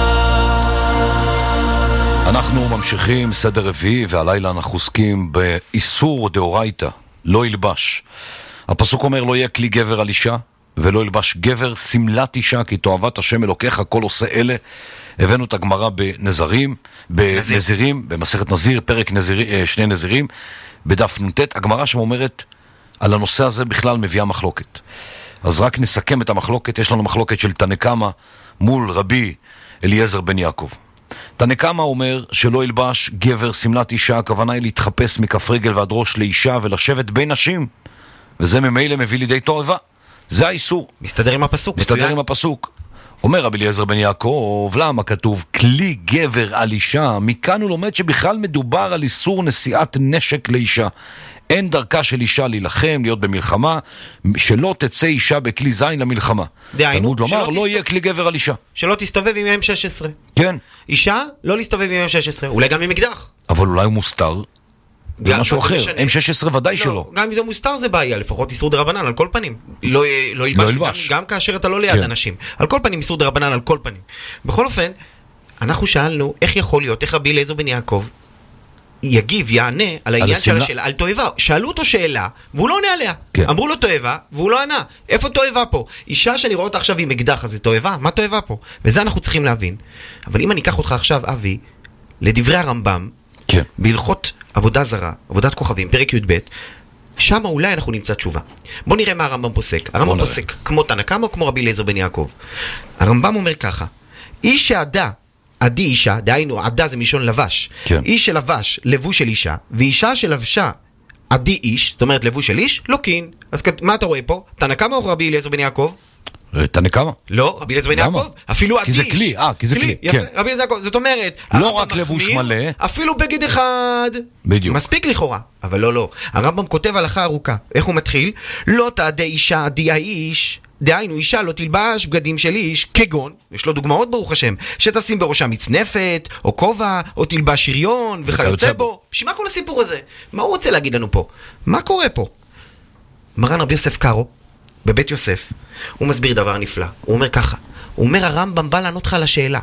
Speaker 2: אנחנו ממשיכים סדר רביעי, והלילה אנחנו עוסקים באיסור דאורייתא, לא ילבש. הפסוק אומר לא יהיה כלי גבר על אישה, ולא ילבש גבר סמלת אישה, כי תועבת השם אלוקיך כל עושה אלה. הבאנו את הגמרא בנזרים, בנזירים, במסכת נזיר, פרק נזיר, שני נזירים, בדף נ"ט. הגמרא שם אומרת, על הנושא הזה בכלל מביאה מחלוקת. אז רק נסכם את המחלוקת. יש לנו מחלוקת של תנא קמא מול רבי אליעזר בן יעקב. תנא קמא אומר שלא ילבש גבר סמלת אישה, הכוונה היא להתחפש מכף רגל ועד ראש לאישה ולשבת בין נשים, וזה ממילא מביא לידי תועבה. זה האיסור.
Speaker 6: מסתדר עם הפסוק.
Speaker 2: מסתדר עם הפסוק. אומר רבי אליעזר בן יעקב, למה כתוב כלי גבר על אישה? מכאן הוא לומד שבכלל מדובר על איסור נשיאת נשק לאישה. אין דרכה של אישה להילחם, להיות במלחמה, שלא תצא אישה בכלי זין למלחמה. תלמוד לומר, לא יהיה כלי גבר על אישה.
Speaker 6: שלא תסתובב עם אם שש עשרה.
Speaker 2: כן.
Speaker 6: אישה לא להסתובב עם אם שש עשרה, אולי גם עם אקדח.
Speaker 2: אבל אולי הוא מוסתר. זה משהו אחר, אם שש עשרה ודאי שלא.
Speaker 6: גם אם זה מוסתר זה בעיה, לפחות איסור דרבנן על כל פנים. לא ילבש, גם כאשר אתה לא ליד אנשים. על כל פנים איסור דרבנן על כל פנים. בכל אופן, אנחנו שאלנו איך יכול להיות, איך רבי אליעזר בן יעקב יגיב, יענה על העניין של השאלה, על תועבה. שאלו אותו שאלה, והוא לא עונה עליה. אמרו לו תועבה, והוא לא ענה. איפה תועבה פה? אישה שאני רואה אותה עכשיו עם אקדח, אז זה תועבה? מה תועבה פה? וזה אנחנו צריכים להבין. אבל אם אני אקח אותך עכשיו, אבי, לדברי הרמב"ם,
Speaker 2: כן.
Speaker 6: בהלכות עבודה זרה, עבודת כוכבים, פרק י"ב, שם אולי אנחנו נמצא תשובה. בוא נראה מה הרמב"ם פוסק. הרמב"ם פוסק כמו תנא קמא או כמו רבי אליעזר בן יעקב. הרמב"ם אומר ככה, איש שעדה, עדי אישה, דהיינו עדה זה מלשון לבש,
Speaker 2: כן.
Speaker 6: איש שלבש לבוש של אישה, ואישה שלבשה עדי איש, זאת אומרת לבוש של איש, לוקין. אז מה אתה רואה פה? תנא קמא או רבי אליעזר בן יעקב?
Speaker 2: תנא קמא.
Speaker 6: לא, רבי אליעזר בן יעקב, אפילו עדי איש.
Speaker 2: כי זה כלי, אה, כי זה כלי, כן.
Speaker 6: רבי אליעזר בן יעקב, זאת אומרת,
Speaker 2: לא רק לבוש מלא,
Speaker 6: אפילו בגד אחד.
Speaker 2: בדיוק.
Speaker 6: מספיק לכאורה, אבל לא, לא. הרמב"ם כותב הלכה ארוכה. איך הוא מתחיל? לא תעדי אישה עדי האיש, דהיינו אישה לא תלבש בגדים של איש, כגון, יש לו דוגמאות ברוך השם, שתשים בראשה מצנפת, או כובע, או תלבש שריון, וכיוצא בו. בשביל מה כל הסיפור הזה? מה הוא רוצה להגיד לנו פה? מה קורה פה? מרן רבי יוסף קארו, בבית יוסף, הוא מסביר דבר נפלא. הוא אומר ככה, הוא אומר הרמב"ם בא לענות לך על השאלה.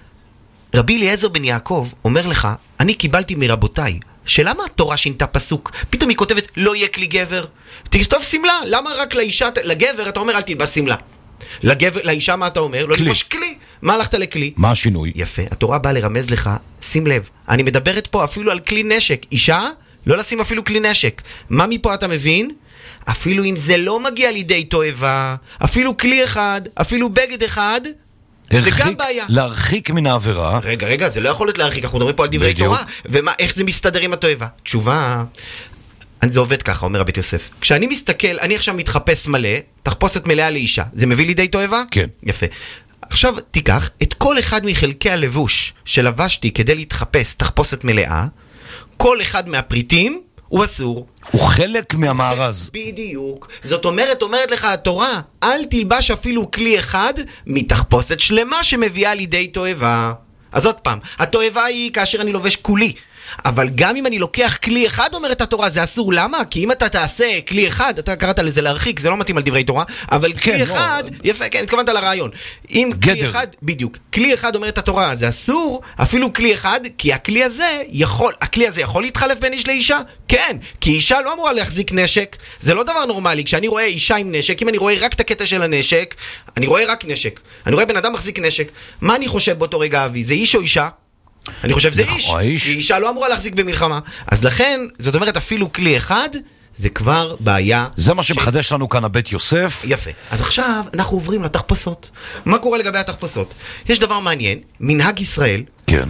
Speaker 6: רבי אליעזר בן יעקב אומר לך, אני קיבלתי מרבותיי, שלמה התורה שינתה פסוק? פתאום היא כותבת, לא יהיה כלי גבר. תכתוב סמלה, למה רק לאישה, לגבר אתה אומר, אל תלבש סמלה. לגבר, לאישה מה אתה אומר? לא ללבוש כלי. מה הלכת לכלי?
Speaker 2: מה השינוי?
Speaker 6: יפה, התורה באה לרמז לך, שים לב, אני מדברת פה אפילו על כלי נשק. אישה, לא לשים אפילו כלי נשק. מה מפה אתה מבין? אפילו אם זה לא מגיע לידי תועבה, אפילו כלי אחד, אפילו בגד אחד, זה גם בעיה.
Speaker 2: להרחיק מן העבירה.
Speaker 6: רגע, רגע, זה לא יכול להיות להרחיק, אנחנו מדברים פה על דברי תורה. ומה, איך זה מסתדר עם התועבה? תשובה, זה עובד ככה, אומר רבי יוסף. כשאני מסתכל, אני עכשיו מתחפש מלא, תחפושת מלאה לאישה, זה מביא לידי תועבה?
Speaker 2: כן.
Speaker 6: יפה. עכשיו תיקח את כל אחד מחלקי הלבוש שלבשתי כדי להתחפש תחפושת מלאה, כל אחד מהפריטים הוא אסור.
Speaker 2: הוא חלק מהמארז.
Speaker 6: בדיוק. זאת אומרת, אומרת לך התורה, אל תלבש אפילו כלי אחד מתחפושת שלמה שמביאה לידי תועבה. אז עוד פעם, התועבה היא כאשר אני לובש כולי. אבל גם אם אני לוקח כלי אחד, אומרת התורה, זה אסור. למה? כי אם אתה תעשה כלי אחד, אתה קראת לזה להרחיק, זה לא מתאים על דברי תורה, אבל
Speaker 2: כן,
Speaker 6: כלי
Speaker 2: לא.
Speaker 6: אחד, יפה, כן, התכוונת לרעיון. אם
Speaker 2: גדר.
Speaker 6: כלי אחד, בדיוק, כלי אחד אומרת התורה, זה אסור, אפילו כלי אחד, כי הכלי הזה יכול, הכלי הזה יכול להתחלף בין איש לאישה? כן, כי אישה לא אמורה להחזיק נשק, זה לא דבר נורמלי. כשאני רואה אישה עם נשק, אם אני רואה רק את הקטע של הנשק, אני רואה רק נשק. אני רואה בן אדם מחזיק נשק. מה אני חושב באותו רגע, אבי? זה איש או אישה? אני חושב זה איש,
Speaker 2: איש.
Speaker 6: כי אישה לא אמורה להחזיק במלחמה. אז לכן, זאת אומרת אפילו כלי אחד, זה כבר בעיה.
Speaker 2: זה מה שמחדש ש... לנו כאן הבית יוסף.
Speaker 6: יפה. אז עכשיו אנחנו עוברים לתחפושות. מה קורה לגבי התחפושות? יש דבר מעניין, מנהג ישראל,
Speaker 2: כן.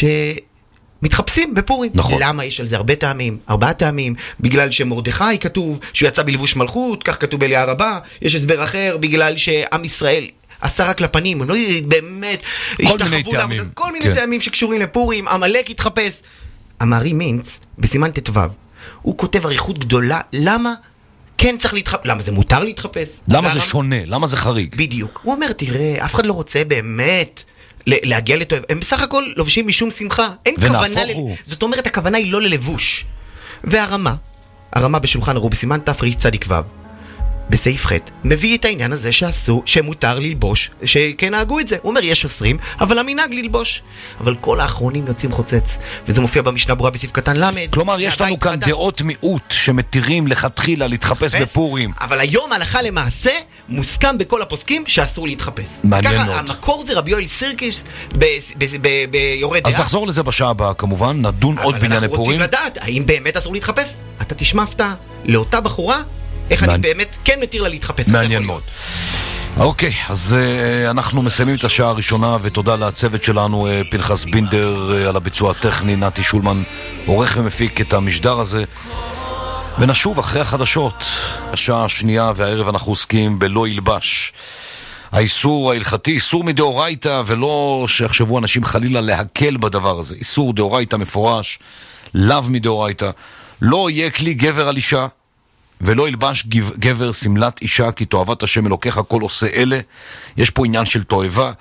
Speaker 6: שמתחפשים בפורים.
Speaker 2: נכון.
Speaker 6: למה? יש על זה הרבה טעמים, ארבעה טעמים. בגלל שמרדכי כתוב שהוא יצא בלבוש מלכות, כך כתוב באליהו רבה. יש הסבר אחר, בגלל שעם ישראל עשה רק לפנים, לא באמת השתחוו לעבודה, כל מיני טעמים שקשורים לפורים. עמלק התחפש. המהרי מינץ, בסימן תתוו, הוא כותב עריכות גדולה, למה כן צריך להתחפש, למה זה מותר להתחפש?
Speaker 2: למה זה שונה? למה זה חריג?
Speaker 6: בדיוק. הוא אומר, תראה, אף אחד לא רוצה באמת להגיע לטוב, הם בסך הכל לובשים משום שמחה, אין כוונה, זאת אומרת, הכוונה היא לא ללבוש. והרמה, הרמה בשולחן ערוך בסימן תרצ"ו, בסעיף ח' מביא את העניין הזה שעשו, שמותר ללבוש, שכן נהגו את זה. הוא אומר, יש אוסרים, אבל המנהג ללבוש. אבל כל האחרונים יוצאים חוצץ, וזה מופיע במשנה ברורה בסעיף קטן למד.
Speaker 2: כלומר, יש לנו כאן דעות מיעוט שמתירים לכתחילה להתחפש בפורים.
Speaker 6: אבל היום הלכה למעשה מוסכם בכל הפוסקים שאסור להתחפש.
Speaker 2: מעניין מאוד.
Speaker 6: ככה המקור זה רבי יואל סירקיס ביורד דעה.
Speaker 2: אז נחזור לזה בשעה הבאה כמובן, נדון עוד בענייני
Speaker 6: פורים. אנחנו רוצים לדעת, האם באמת אסור להתחפש? אתה תשמע הפתעה לאותה בחורה, איך אני באמת כן מתיר לה להתחפש.
Speaker 2: מעניין מאוד. אוקיי, אז uh, אנחנו מסיימים את השעה הראשונה, ותודה לצוות שלנו, uh, פנחס בינדר uh, על הביצוע הטכני, נתי שולמן עורך ומפיק את המשדר הזה, ונשוב אחרי החדשות. השעה השנייה והערב אנחנו עוסקים בלא ילבש. האיסור ההלכתי, איסור מדאורייתא, ולא שיחשבו אנשים חלילה להקל בדבר הזה. איסור דאורייתא מפורש, לאו מדאורייתא. לא יהיה כלי גבר על אישה, ולא ילבש גבר סמלת אישה, כי תועבת השם אלוקיך כל עושה אלה. יש פה עניין של תועבה,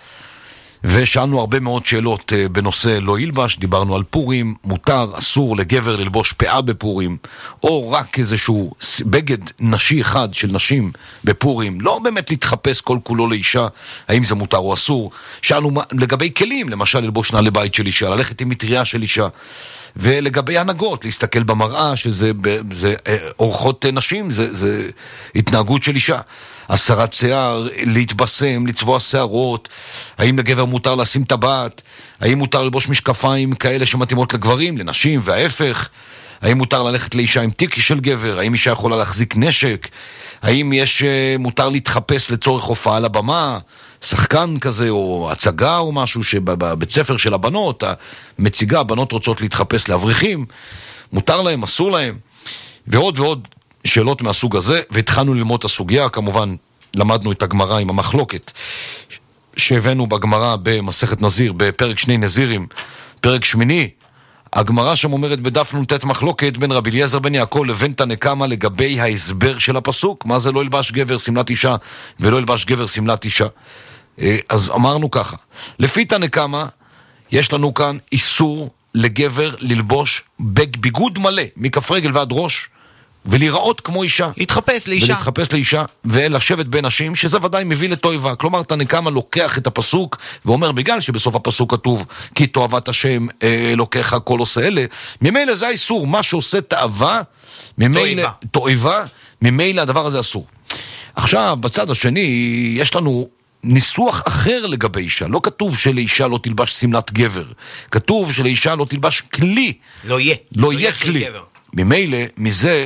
Speaker 2: ושאלנו הרבה מאוד שאלות בנושא לא ילבש. דיברנו על פורים, מותר, אסור לגבר ללבוש פאה בפורים, או רק איזשהו בגד נשי אחד של נשים בפורים, לא באמת להתחפש כל כולו לאישה, האם זה מותר או אסור. שאלנו לגבי כלים, למשל ללבוש נעלי בית של אישה, ללכת עם מטריה של אישה, ולגבי הנהגות, להסתכל במראה, שזה זה, אורחות נשים, זה, זה התנהגות של אישה. הסרת שיער, להתבשם, לצבוע שערות, האם לגבר מותר לשים טבעת, האם מותר ללבוש משקפיים כאלה שמתאימות לגברים, לנשים, וההפך, האם מותר ללכת לאישה עם תיק של גבר, האם אישה יכולה להחזיק נשק, האם יש מותר להתחפש לצורך הופעה על הבמה, שחקן כזה או הצגה או משהו שבבית ספר של הבנות, המציגה, הבנות רוצות להתחפש לאברכים, מותר להם, אסור להם, ועוד ועוד שאלות מהסוג הזה, והתחלנו ללמוד את הסוגיה. כמובן למדנו את הגמרא עם המחלוקת שהבאנו בגמרא במסכת נזיר, בפרק שני נזירים, פרק שמיני. הגמרא שם אומרת בדף נ"ט מחלוקת בין רבי אליעזר בן יעקב לבין תנא קמא לגבי ההסבר של הפסוק, מה זה לא ילבש גבר סמלת אישה ולא ילבש גבר סמלת אישה. אז אמרנו ככה, לפי תנא קמא יש לנו כאן איסור לגבר ללבוש ביגוד מלא מכף רגל ועד ראש, ולהיראות כמו אישה,
Speaker 6: להתחפש לאישה,
Speaker 2: ולהתחפש לאישה ולשבת בין נשים, שזה ודאי מביא לתועבה. כלומר, תנא קמא לוקח את הפסוק ואומר, בגלל שבסוף הפסוק כתוב כי תועבת השם אלוקיך כל עושה אלה, ממילא זה האיסור. מה שעושה תאווה, ממילא תועבה, ממילא הדבר הזה אסור. עכשיו, בצד השני יש לנו ניסוח אחר לגבי אישה. לא כתוב שלאישה לא תלבש סמלת גבר, כתוב שלאישה לא תלבש כלי,
Speaker 6: לא יהיה,
Speaker 2: לא יהיה כלי. ממילא מזה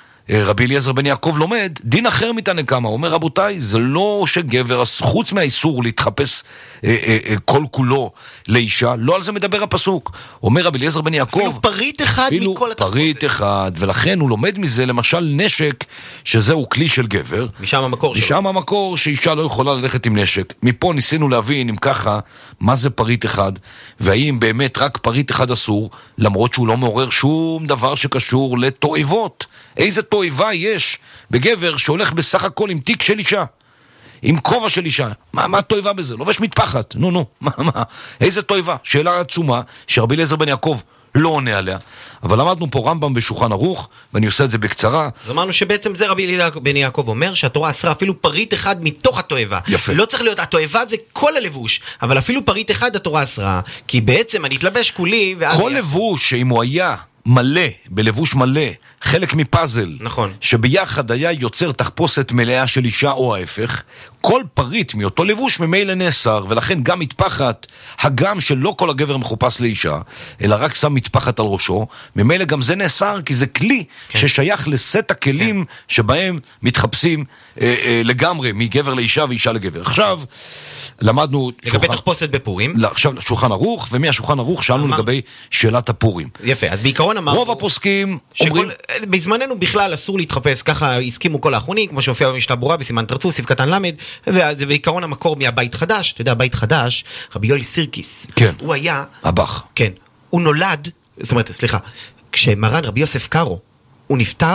Speaker 2: רבי אליעזר בן יעקב לומד דין אחר מתנא קמא. הוא אומר, רבותיי, זה לא שגבר, חוץ מהאיסור להתחפש אה, אה, אה, כל כולו לאישה, לא על זה מדבר הפסוק. אומר רבי אליעזר בן יעקב,
Speaker 6: אפילו פריט אחד מכל התחפושת,
Speaker 2: פריט אחד, ולכן הוא לומד מזה למשל נשק, שזהו כלי של גבר,
Speaker 6: משם המקור שלו,
Speaker 2: משם המקור שאישה לא יכולה ללכת עם נשק. מפה ניסינו להבין אם ככה מה זה פריט אחד, והאם באמת רק פריט אחד אסור, למרות שהוא לא מעורר שום דבר שקשור לתועבות. איזה תועבה יש בגבר שהולך בסך הכל עם תיק של אישה, עם כובע של אישה? מה, מה תועבה בזה? לובש מטפחת, נו נו, מה, מה? איזה תועבה? שאלה עצומה שרבי אליעזר בן יעקב לא עונה עליה. אבל למדנו פה רמב"ם ושולחן ערוך, ואני עושה את זה בקצרה.
Speaker 6: אז אמרנו שבעצם זה רבי אליעזר בן יעקב אומר שהתורה אסרה אפילו פריט אחד מתוך התועבה.
Speaker 2: יפה.
Speaker 6: לא צריך להיות, התועבה זה כל הלבוש, אבל אפילו פריט אחד התורה אסרה, כי בעצם אני אתלבש כולי ואז...
Speaker 2: כל לבוש שאם הוא היה מלא, בלבוש מלא, חלק מפאזל,
Speaker 6: נכון,
Speaker 2: שביחד היה יוצר תחפושת מלאה של אישה או ההפך, כל פריט מאותו לבוש ממילא נאסר, ולכן גם מטפחת, הגם שלא כל הגבר מחופש לאישה, אלא רק שם מטפחת על ראשו, ממילא גם זה נאסר, כי זה כלי כן. ששייך לסט הכלים כן. שבהם מתחפשים אה, אה, לגמרי, מגבר לאישה ואישה לגבר. עכשיו, למדנו...
Speaker 6: לגבי תחפושת בפורים.
Speaker 2: לא, עכשיו שולחן ערוך, ומהשולחן ערוך שאלנו אמר... לגבי שאלת הפורים.
Speaker 6: יפה, אז בעיקרון אמרנו...
Speaker 2: רוב הפוסקים
Speaker 6: שכל...
Speaker 2: אומרים...
Speaker 6: בזמננו בכלל אסור להתחפש, ככה הסכימו כל האחרונים, כמו שהופיע במשנה ברורה, בסימן תרצו, סעיף קטן למד, וזה בעיקרון המקור מהבית חדש. אתה יודע, בית חדש, רבי יואל סירקיס,
Speaker 2: כן.
Speaker 6: הוא היה...
Speaker 2: הבח.
Speaker 6: כן. הוא נולד, זאת אומרת, סליחה, כשמרן רבי יוסף קארו, הוא נפטר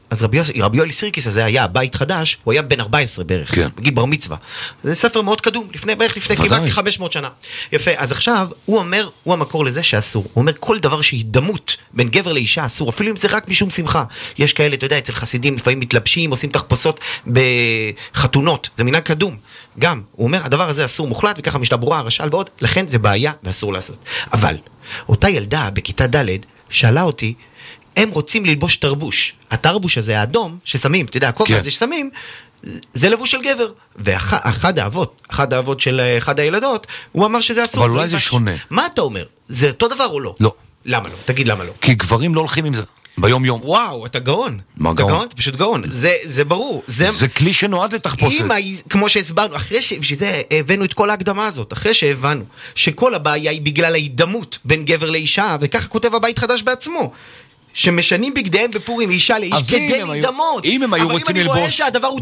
Speaker 6: אז רבי, רבי יואל סירקיס הזה היה בית חדש, הוא היה בן ארבע עשרה בערך,
Speaker 2: כן.
Speaker 6: בגיל בר מצווה. זה ספר מאוד קדום, לפני, בערך לפני כמעט חמש מאות שנה. יפה, אז עכשיו הוא אומר, הוא המקור לזה שאסור. הוא אומר כל דבר שהידמות בין גבר לאישה אסור, אפילו אם זה רק משום שמחה. יש כאלה, אתה יודע, אצל חסידים לפעמים מתלבשים, עושים תחפושות בחתונות, זה מנהג קדום. גם, הוא אומר, הדבר הזה אסור מוחלט, וככה משנה ברורה, הרש"ל ועוד, לכן זה בעיה ואסור לעשות. אבל, אותה ילדה בכיתה ד' שאלה אותי, הם רוצים ללבוש תרבוש. התרבוש הזה, האדום, ששמים, אתה יודע, הכובע
Speaker 2: כן.
Speaker 6: הזה ששמים, זה לבוש של גבר. ואחד האבות, אחד האבות של אחד הילדות, הוא אמר שזה אסור.
Speaker 2: אבל אולי זה שונה.
Speaker 6: מה אתה אומר? זה אותו דבר או לא?
Speaker 2: לא.
Speaker 6: למה לא? תגיד למה לא.
Speaker 2: כי גברים לא הולכים עם זה. ביום יום.
Speaker 6: וואו, אתה גאון.
Speaker 2: מה
Speaker 6: אתה
Speaker 2: גאון?
Speaker 6: גאון? אתה פשוט גאון. זה, זה ברור. זה,
Speaker 2: זה כלי שנועד לתחפושת.
Speaker 6: אם, כמו שהסברנו, אחרי ש... שזה הבאנו את כל ההקדמה הזאת, אחרי שהבנו שכל הבעיה היא בגלל ההידמות בין גבר לאישה, וככה כותב הבית חדש בעצמו. שמשנים בגדיהם בפורים אישה לאיש כדי להידמות.
Speaker 2: אם הם היו רוצים ללבוש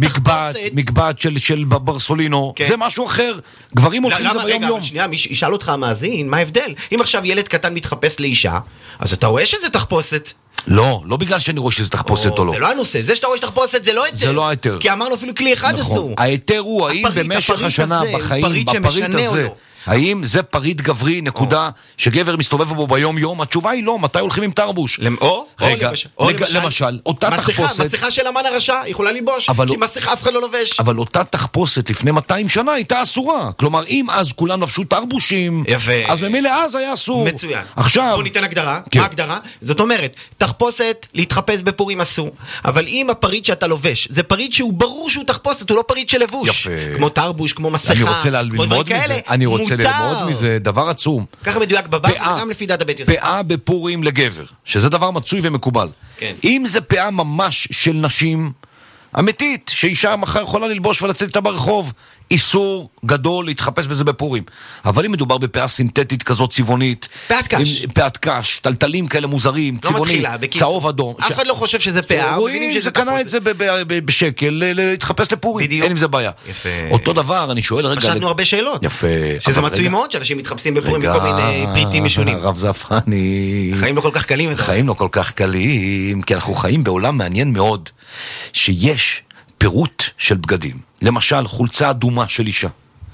Speaker 2: מקבט של ברסולינו, זה משהו אחר. גברים הולכים זה ביום יום.
Speaker 6: שנייה, ישאל אותך המאזין, מה ההבדל? אם עכשיו ילד קטן מתחפש לאישה, אז אתה רואה שזה תחפושת.
Speaker 2: לא, לא בגלל שאני רואה שזה תחפושת או לא.
Speaker 6: זה לא הנושא, זה שאתה רואה שתחפושת זה לא היתר.
Speaker 2: זה לא היתר.
Speaker 6: כי אמרנו אפילו כלי אחד אסור.
Speaker 2: ההיתר הוא, האם במשך השנה בחיים, בפריט הזה, האם זה פריט גברי, נקודה, שגבר מסתובב בו ביום יום? התשובה היא לא, מתי הולכים עם תרבוש?
Speaker 6: או,
Speaker 2: רגע, למשל, אותה תחפושת...
Speaker 6: מסכה של אמן הרשע, יכולה ללבוש, כי מסכה אף אחד לא לובש.
Speaker 2: אבל אותה תחפושת לפני מאתיים שנה הייתה אסורה. כלומר, אם אז כולם לבשו תרבושים, אז ממילא אז היה אסור.
Speaker 6: מצוין.
Speaker 2: עכשיו...
Speaker 6: בוא ניתן הגדרה. מה הגדרה? זאת אומרת, תחפושת להתחפש בפורים אסור. אבל אם הפריט שאתה לובש, זה פריט שהוא ברור שהוא תחפושת, הוא לא פריט של לבוש. כמו תרבוש, כמו מסכה,
Speaker 2: אני רוצה ללמוד מזה. אני רוצה ללמוד מזה, דבר עצום.
Speaker 6: ככה מדויק בבית, וגם לפי דת הבית יוסף.
Speaker 2: פאה בפורים לגבר, שזה דבר מצוי ומקובל.
Speaker 6: כן.
Speaker 2: אם זה פאה ממש של נשים, אמיתית, שאישה מחר יכולה ללבוש ולצאת איתה ברחוב, איסור גדול להתחפש בזה בפורים. אבל אם מדובר בפאה סינתטית כזאת צבעונית,
Speaker 6: פאת קש.
Speaker 2: פאת קש, טלטלים כאלה מוזרים, צבעונים, צהוב אדום.
Speaker 6: אף אחד לא חושב שזה פאה,
Speaker 2: רואים שזה קנה את זה בשקל, להתחפש לפורים. אין עם זה בעיה.
Speaker 6: יפה.
Speaker 2: אותו דבר, אני שואל רגע...
Speaker 6: חשבנו הרבה שאלות.
Speaker 2: יפה.
Speaker 6: שזה מצוי מאוד, שאנשים מתחפשים בפורים מכל מיני פריטים משונים.
Speaker 2: הרב זפרני...
Speaker 6: חיים לא כל כך קלים.
Speaker 2: חיים לא כל כך קלים, כי אנחנו חיים בעולם מעניין מאוד, שיש פירוט של בגדים. למשל, חולצה אדומה של אישה.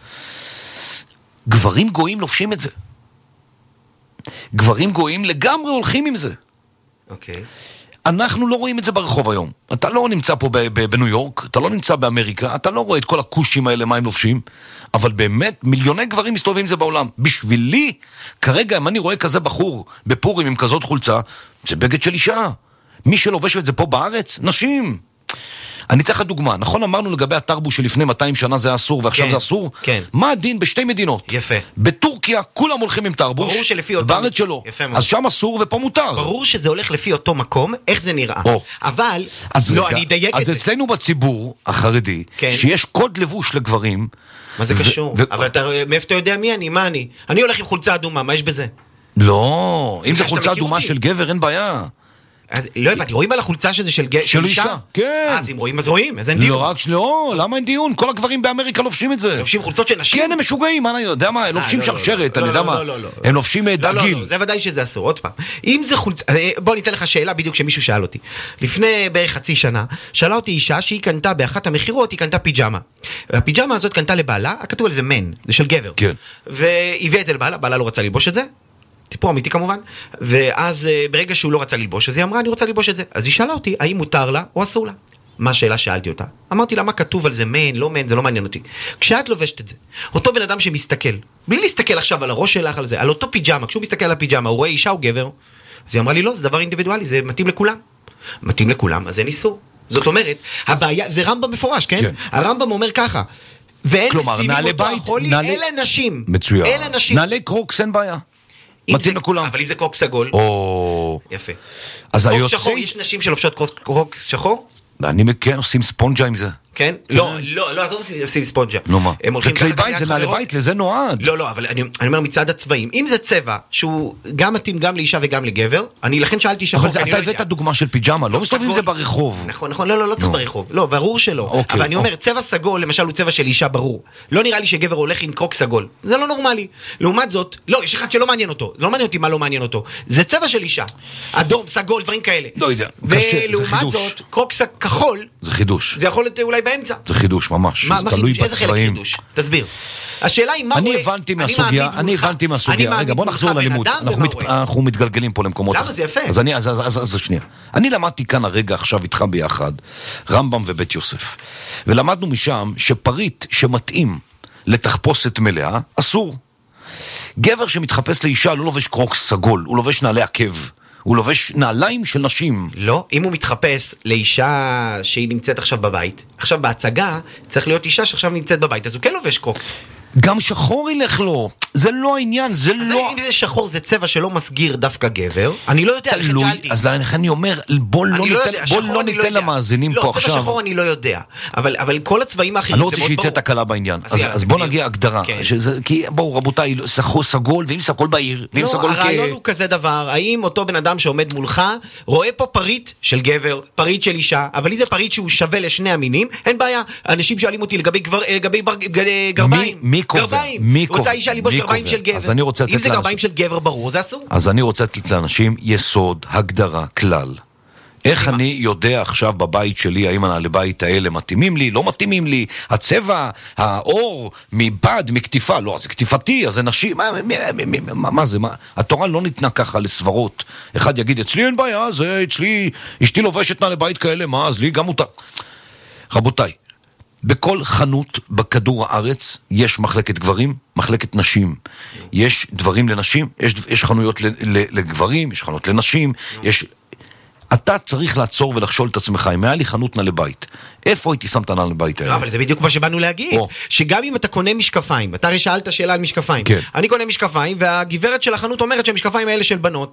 Speaker 2: גברים גויים לובשים את זה. גברים גויים לגמרי הולכים עם זה.
Speaker 6: אוקיי.
Speaker 2: אנחנו לא רואים את זה ברחוב היום. אתה לא נמצא פה בניו יורק, אתה לא נמצא באמריקה, אתה לא רואה את כל הקושים האלה, מה הם לובשים, אבל באמת מיליוני גברים מסתובבים עם זה בעולם. בשבילי, כרגע, אם אני רואה כזה בחור בפורים עם כזאת חולצה, זה בגד של אישה. מי שלובש את זה פה בארץ, נשים. אני אתן לך דוגמה, נכון אמרנו לגבי התרבוש שלפני מאתיים שנה זה אסור ועכשיו
Speaker 6: כן,
Speaker 2: זה אסור?
Speaker 6: כן.
Speaker 2: מה הדין בשתי מדינות?
Speaker 6: יפה.
Speaker 2: בטורקיה כולם הולכים עם תרבוש,
Speaker 6: ברור שלפי אותו...
Speaker 2: בארץ שלו.
Speaker 6: יפה מאוד.
Speaker 2: אז שם אסור ופה מותר.
Speaker 6: ברור שזה הולך לפי אותו מקום, איך זה נראה.
Speaker 2: או.
Speaker 6: אבל,
Speaker 2: אז
Speaker 6: לא,
Speaker 2: רגע,
Speaker 6: אני אדייק את
Speaker 2: אז
Speaker 6: זה.
Speaker 2: אצלנו בציבור החרדי,
Speaker 6: כן.
Speaker 2: שיש קוד לבוש לגברים.
Speaker 6: מה זה
Speaker 2: ו-
Speaker 6: קשור?
Speaker 2: ו-
Speaker 6: אבל אתה, מאיפה אתה יודע מי אני? מה אני? אני הולך עם חולצה אדומה, מה יש בזה?
Speaker 2: לא, אם זה
Speaker 6: שאתה
Speaker 2: חולצה
Speaker 6: מכיר
Speaker 2: אדומה
Speaker 6: אותי.
Speaker 2: של גבר, אין בעיה.
Speaker 6: אז, לא הבנתי, רואים על החולצה שזה של, ג...
Speaker 2: של אישה? כן.
Speaker 6: אז אם רואים, אז רואים, אז אין דיון.
Speaker 2: לא רק שלא, למה אין דיון? כל הגברים באמריקה לובשים את זה.
Speaker 6: לובשים חולצות של נשים?
Speaker 2: כן, הם משוגעים, אני יודע מה, הם לובשים
Speaker 6: לא, לא,
Speaker 2: שרשרת,
Speaker 6: לא,
Speaker 2: אני
Speaker 6: לא,
Speaker 2: יודע
Speaker 6: לא,
Speaker 2: מה.
Speaker 6: לא, לא, לא.
Speaker 2: הם לובשים
Speaker 6: לא, לא,
Speaker 2: דרגיל.
Speaker 6: לא, זה ודאי שזה אסור, עוד פעם. אם זה חולצה, בוא ניתן לך שאלה בדיוק שמישהו שאל אותי. לפני בערך חצי שנה, שאלה אותי אישה שהיא קנתה באחת המחירות, היא קנתה פיג'מה. הפיג'מה הזאת קנתה לבעלה, כתוב על זה מן, זה של גבר.
Speaker 2: כן.
Speaker 6: והביאה את זה לבעלה, בעלה לא רצה ללבוש את זה. טיפור אמיתי כמובן, ואז ברגע שהוא לא רצה ללבוש, אז היא אמרה, אני רוצה ללבוש את זה. אז היא שאלה אותי, האם מותר לה או אסור לה? מה השאלה שאלתי אותה? אמרתי לה, מה כתוב על זה, מן, לא מן, זה לא מעניין אותי. כשאת לובשת את זה, אותו בן אדם שמסתכל, בלי להסתכל עכשיו על הראש שלך על זה, על אותו פיג'מה, כשהוא מסתכל על הפיג'מה, הוא רואה אישה או גבר, אז היא אמרה לי, לא, זה דבר אינדיבידואלי, זה מתאים לכולם. מתאים לכולם, אז אין איסור. זאת אומרת, הבעיה, זה רמב"ם מפורש, כן?
Speaker 2: כן.
Speaker 6: הרמב"ם אומר ככה, ואין
Speaker 2: כלומר,
Speaker 6: משימים
Speaker 2: נעלי
Speaker 6: אותו
Speaker 2: בית,
Speaker 6: החולי,
Speaker 2: נעלי-
Speaker 6: אלה נשים.
Speaker 2: מצוין.
Speaker 6: אלה נשים.
Speaker 2: נעלי קרוקס אין בעיה.
Speaker 6: אם
Speaker 2: מתאים
Speaker 6: זה-
Speaker 2: לכולם.
Speaker 6: אבל אם זה קרוק סגול,
Speaker 2: או...
Speaker 6: יפה.
Speaker 2: אז
Speaker 6: קרוק
Speaker 2: היוצא...
Speaker 6: שחור, יש נשים שלובשות קרוק- קרוק שחור?
Speaker 2: אני מכן עושים ספונג'ה עם זה.
Speaker 6: כן? לא, לא, לא, עזוב עושים ספונג'ה.
Speaker 2: נו מה? זה כלי בית, זה נעלי בית, לזה נועד.
Speaker 6: לא, לא, אבל אני אומר מצד הצבעים. אם זה צבע שהוא גם מתאים גם לאישה וגם לגבר, אני לכן שאלתי שחור,
Speaker 2: אבל אתה הבאת דוגמה של פיג'מה, לא מסתובבים זה ברחוב.
Speaker 6: נכון, נכון, לא, לא, לא צריך ברחוב. לא, ברור שלא. אבל אני אומר, צבע סגול, למשל, הוא צבע של אישה ברור. לא נראה לי שגבר הולך עם קרוק סגול. זה לא נורמלי. לעומת זאת, לא, יש אחד שלא מעניין אותו. לא מעניין אותי מה לא מעניין אותו. זה צבע של אישה. אדום, סגול, דברים כאלה.
Speaker 2: לא יודע, קשה, זה חידוש.
Speaker 6: ולעומת זאת, קרוק כחול,
Speaker 2: זה חידוש.
Speaker 6: זה יכול להיות אולי באמצע.
Speaker 2: זה חידוש ממש.
Speaker 6: מה,
Speaker 2: זה תלוי בצבעים.
Speaker 6: תסביר. השאלה היא מה
Speaker 2: אני הבנתי מהסוגיה, אני הבנתי מהסוגיה. רגע, בוא נחזור ללימוד. אנחנו מתגלגלים פה למקומות.
Speaker 6: למה זה יפה?
Speaker 2: אז אני, אז שנייה. אני למדתי כאן הרגע עכשיו איתך ביחד, רמב"ם ובית יוסף. ולמדנו משם שפריט שמתאים לתחפושת מלאה, אסור. גבר שמתחפש לאישה לא לובש קרוקס סגול, הוא לובש נעלי עקב. הוא לובש נעליים של נשים.
Speaker 6: לא, אם הוא מתחפש לאישה שהיא נמצאת עכשיו בבית, עכשיו בהצגה צריך להיות אישה שעכשיו נמצאת בבית, אז הוא כן לובש קרוקס.
Speaker 2: גם שחור ילך לו, זה לא העניין, זה לא...
Speaker 6: אם זה שחור זה צבע שלא מסגיר דווקא גבר, אני לא יודע,
Speaker 2: תלוי, אז לכן אני אומר, בוא לא ניתן למאזינים פה עכשיו.
Speaker 6: לא, צבע שחור אני לא יודע, אבל כל הצבעים האחרים...
Speaker 2: אני לא רוצה שיצא תקלה בעניין, אז בוא נגיע הגדרה, כי בואו רבותיי, סגול, ואם סגול בעיר, ואם סגול כ...
Speaker 6: הרעיון הוא כזה דבר, האם אותו בן אדם שעומד מולך, רואה פה פריט של גבר, פריט של אישה, אבל אם זה פריט שהוא שווה לשני המינים, אין בעיה, אנשים שואלים אותי לגבי גרביים,
Speaker 2: מי קובע? מי קובע?
Speaker 6: רוצה אישה לבוש גרביים של גבר.
Speaker 2: אז אני רוצה לתת
Speaker 6: אם זה גרביים של גבר ברור, זה אסור.
Speaker 2: אז אני רוצה לתת לאנשים יסוד, הגדרה, כלל. איך אני יודע עכשיו בבית שלי, האם הנעלי בית האלה מתאימים לי, לא מתאימים לי, הצבע, האור, מבד, מכתיפה, לא, אז זה כתיפתי, אז זה נשים, מה, מה, מה זה, מה? התורה לא ניתנה ככה לסברות. אחד יגיד, אצלי אין בעיה, זה אצלי, אשתי לובשת נעלי בית כאלה, מה, אז לי גם אותה. רבותיי, בכל חנות בכדור הארץ יש מחלקת גברים, מחלקת נשים. יש דברים לנשים, יש, יש חנויות לגברים, יש חנויות לנשים, יש... אתה צריך לעצור ולחשול את עצמך, אם היה לי חנות נעלי בית, איפה הייתי שם את הנעלי בית האלה?
Speaker 6: אבל זה בדיוק מה שבאנו להגיד, שגם אם אתה קונה משקפיים, אתה הרי שאלת שאלה על משקפיים, אני קונה משקפיים, והגברת של החנות אומרת שהמשקפיים האלה של בנות,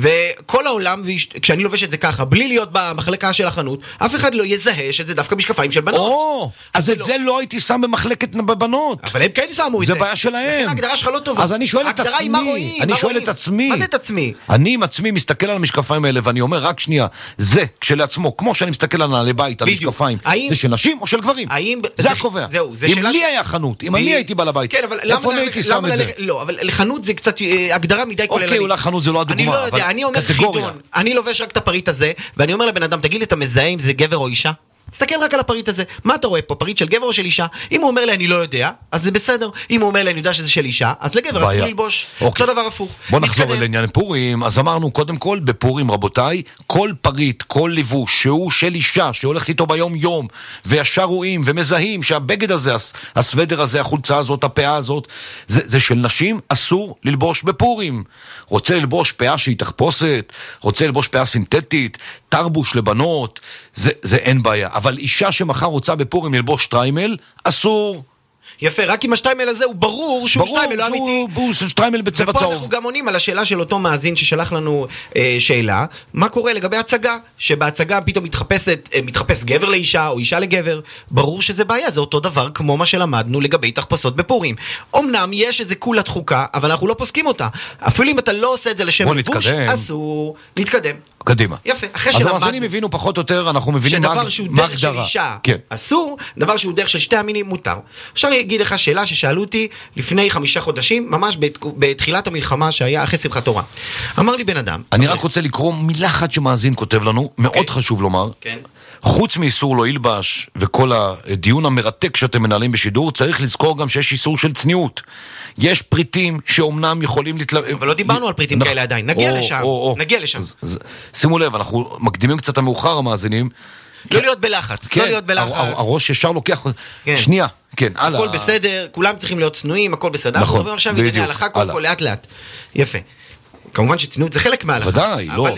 Speaker 6: וכל העולם, כשאני לובש את זה ככה, בלי להיות במחלקה של החנות, אף אחד לא יזהה שזה דווקא משקפיים של בנות.
Speaker 2: או, אז את זה לא הייתי שם במחלקת בבנות.
Speaker 6: אבל הם כן שמו את זה.
Speaker 2: זה בעיה שלהם.
Speaker 6: ההגדרה שלך לא טובה.
Speaker 2: אז אני שואל את עצמי, אני שואל את עצמי.
Speaker 6: מה זה את עצמי?
Speaker 2: אני עם עצמי מסתכל על המשקפיים האלה ואני אומר רק שנייה, זה כשלעצמו, כמו שאני מסתכל על נעלי בית, על משקפיים, זה של נשים או של גברים? זה הקובע. אם לי היה חנות, אם אני הייתי בעל הבית, איפה אני הייתי שם את זה?
Speaker 6: לא, אבל לחנות זה קצת הגדרה מדי כוללנית.
Speaker 2: אוקיי, אולי חנות זה לא הדוגמה, אבל קטגוריה.
Speaker 6: אני לובש רק את הפריט הזה, ואני אומר לבן אדם, תגיד לי, אתה מזהה אם זה גבר או אישה? תסתכל רק על הפריט הזה. מה אתה רואה פה? פריט של גבר או של אישה? אם הוא אומר לי אני לא יודע, אז זה בסדר. אם הוא אומר לי אני יודע שזה של אישה, אז לגבר אסור ללבוש. אותו דבר הפוך.
Speaker 2: בוא נחזור לעניין פורים. אז אמרנו קודם כל בפורים רבותיי, כל פריט, כל לבוש שהוא של אישה שהולכת איתו ביום יום, וישר רואים ומזהים שהבגד הזה, הסוודר הזה, החולצה הזאת, הפאה הזאת, זה, זה של נשים, אסור ללבוש בפורים. רוצה ללבוש פאה שהיא תחפושת, רוצה ללבוש פאה סינתטית, תרבוש לבנות, זה, זה אין בעיה. אבל אישה שמחר רוצה בפורים ללבוש שטריימל, אסור.
Speaker 6: יפה, רק עם השטריימל הזה הוא ברור שהוא שטריימל לא אמיתי.
Speaker 2: ברור שהוא שטריימל בצבע צהוב.
Speaker 6: ופה אנחנו גם עונים על השאלה של אותו מאזין ששלח לנו אה, שאלה, מה קורה לגבי הצגה? שבהצגה פתאום מתחפשת, אה, מתחפש גבר לאישה או אישה לגבר. ברור שזה בעיה, זה אותו דבר כמו מה שלמדנו לגבי תחפושות בפורים. אמנם יש איזה קולת חוקה, אבל אנחנו לא פוסקים אותה. אפילו אם אתה לא עושה את זה לשם לבוש, אסור. נתקדם.
Speaker 2: קדימה.
Speaker 6: יפה, אחרי
Speaker 2: אז
Speaker 6: שלמדנו.
Speaker 2: אז המאזינים הבינו פחות או יותר, אנחנו מבינים מה הגדרה.
Speaker 6: שדבר שהוא דרך של אישה
Speaker 2: כן.
Speaker 6: אסור, דבר שהוא דרך של שתי המינים מותר. עכשיו אני אגיד לך שאלה ששאלו אותי לפני חמישה חודשים, ממש בתחילת המלחמה שהיה אחרי שמחת תורה. אמר לי בן אדם.
Speaker 2: אני רק רוצה לקרוא מילה אחת שמאזין כותב לנו, מאוד חשוב לומר.
Speaker 6: כן.
Speaker 2: חוץ מאיסור לא ילבש וכל הדיון המרתק שאתם מנהלים בשידור, צריך לזכור גם שיש איסור של צניעות. יש פריטים שאומנם יכולים להתלבש...
Speaker 6: אבל לא דיברנו על פריטים כאלה עדיין, נגיע לשם, נגיע לשם.
Speaker 2: שימו לב, אנחנו מקדימים קצת המאוחר המאזינים.
Speaker 6: לא להיות בלחץ, לא להיות בלחץ.
Speaker 2: הראש ישר לוקח... שנייה, כן, הלאה.
Speaker 6: הכל בסדר, כולם צריכים להיות צנועים, הכל בסדר. נכון, בדיוק. עכשיו בענייני הלכה, קודם כל לאט לאט. יפה. כמובן שצניעות זה חלק מההלכה.
Speaker 2: ודאי, לא.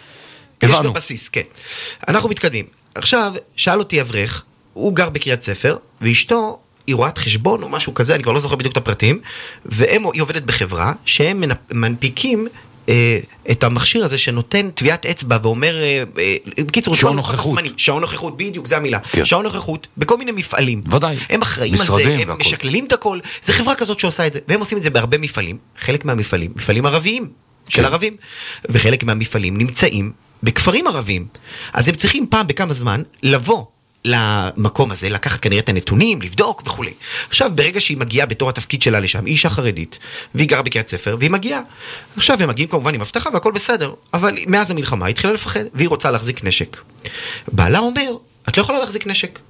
Speaker 6: יש לו בסיס, כן. אנחנו מתקדמים. עכשיו, שאל אותי אברך, הוא גר בקריית ספר, ואשתו היא רואת חשבון או משהו כזה, אני כבר לא זוכר בדיוק את הפרטים, והיא עובדת בחברה שהם מנפיקים את המכשיר הזה שנותן טביעת אצבע ואומר, בקיצור,
Speaker 2: שעון נוכחות.
Speaker 6: שעון נוכחות, בדיוק, זה המילה. שעון נוכחות, בכל מיני מפעלים.
Speaker 2: ודאי.
Speaker 6: הם אחראים על זה, הם משקללים את הכל. זה חברה כזאת שעושה את זה, והם עושים את זה בהרבה מפעלים. חלק מהמפעלים, מפעלים ערביים, של ערבים. וחלק מהמפעלים נמצאים בכפרים ערבים. אז הם צריכים פעם בכמה זמן לבוא למקום הזה, לקחת כנראה את הנתונים, לבדוק וכו'. עכשיו, ברגע שהיא מגיעה בתור התפקיד שלה לשם, היא אישה חרדית, והיא גרה בקריית ספר, והיא מגיעה. עכשיו, הם מגיעים כמובן עם הבטחה והכל בסדר, אבל מאז המלחמה היא התחילה לפחד, והיא רוצה להחזיק נשק. בעלה אומר, את לא יכולה להחזיק נשק.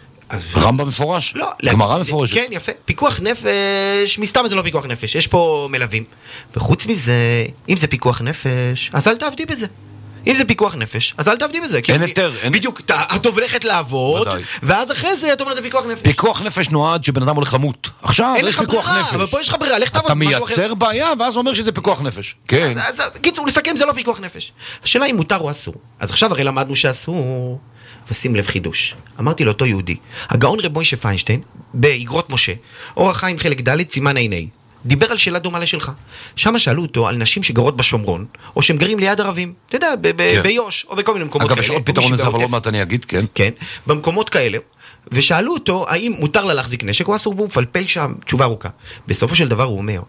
Speaker 2: רמב"ם מפורש?
Speaker 6: לא.
Speaker 2: גמרא מפורשת.
Speaker 6: כן, יפה. פיקוח נפש, מסתם זה לא פיקוח נפש, יש פה מלווים. וחוץ מזה, אם זה פיקוח נפש, אז אל תעבדי בזה. אם זה פיקוח נפש, אז אל תעבדי בזה.
Speaker 2: אין יותר.
Speaker 6: בדיוק, את הולכת לעבוד, ואז אחרי זה את אומרת זה פיקוח נפש.
Speaker 2: פיקוח נפש נועד שבן אדם הולך למות. עכשיו יש פיקוח נפש.
Speaker 6: אבל פה יש לך ברירה, לך תעבוד
Speaker 2: אתה
Speaker 6: משהו אחר.
Speaker 2: מייצר בעיה, ואז אומר שזה פיקוח נפש. כן.
Speaker 6: קיצור, לסכם זה לא פיקוח נפש. השאלה אם מותר או אסור. אז עכשיו הרי למדנו שאסור, ושים לב חידוש. אמרתי לאותו יהודי, הגאון רב מוישה פיינשטיין, באגרות משה, אור החיים חלק ד' סימן עיני. דיבר על שאלה דומה לשלך. שם שאלו אותו על נשים שגרות בשומרון, או שהם גרים ליד ערבים. אתה יודע, ביוש, או בכל מיני מקומות כאלה.
Speaker 2: אגב, יש עוד פתרון לזה, אבל לא מעט אני אגיד, כן.
Speaker 6: כן, במקומות כאלה. ושאלו אותו, האם מותר לה להחזיק נשק, או אסור, והוא מפלפל שם, תשובה ארוכה. בסופו של דבר הוא אומר,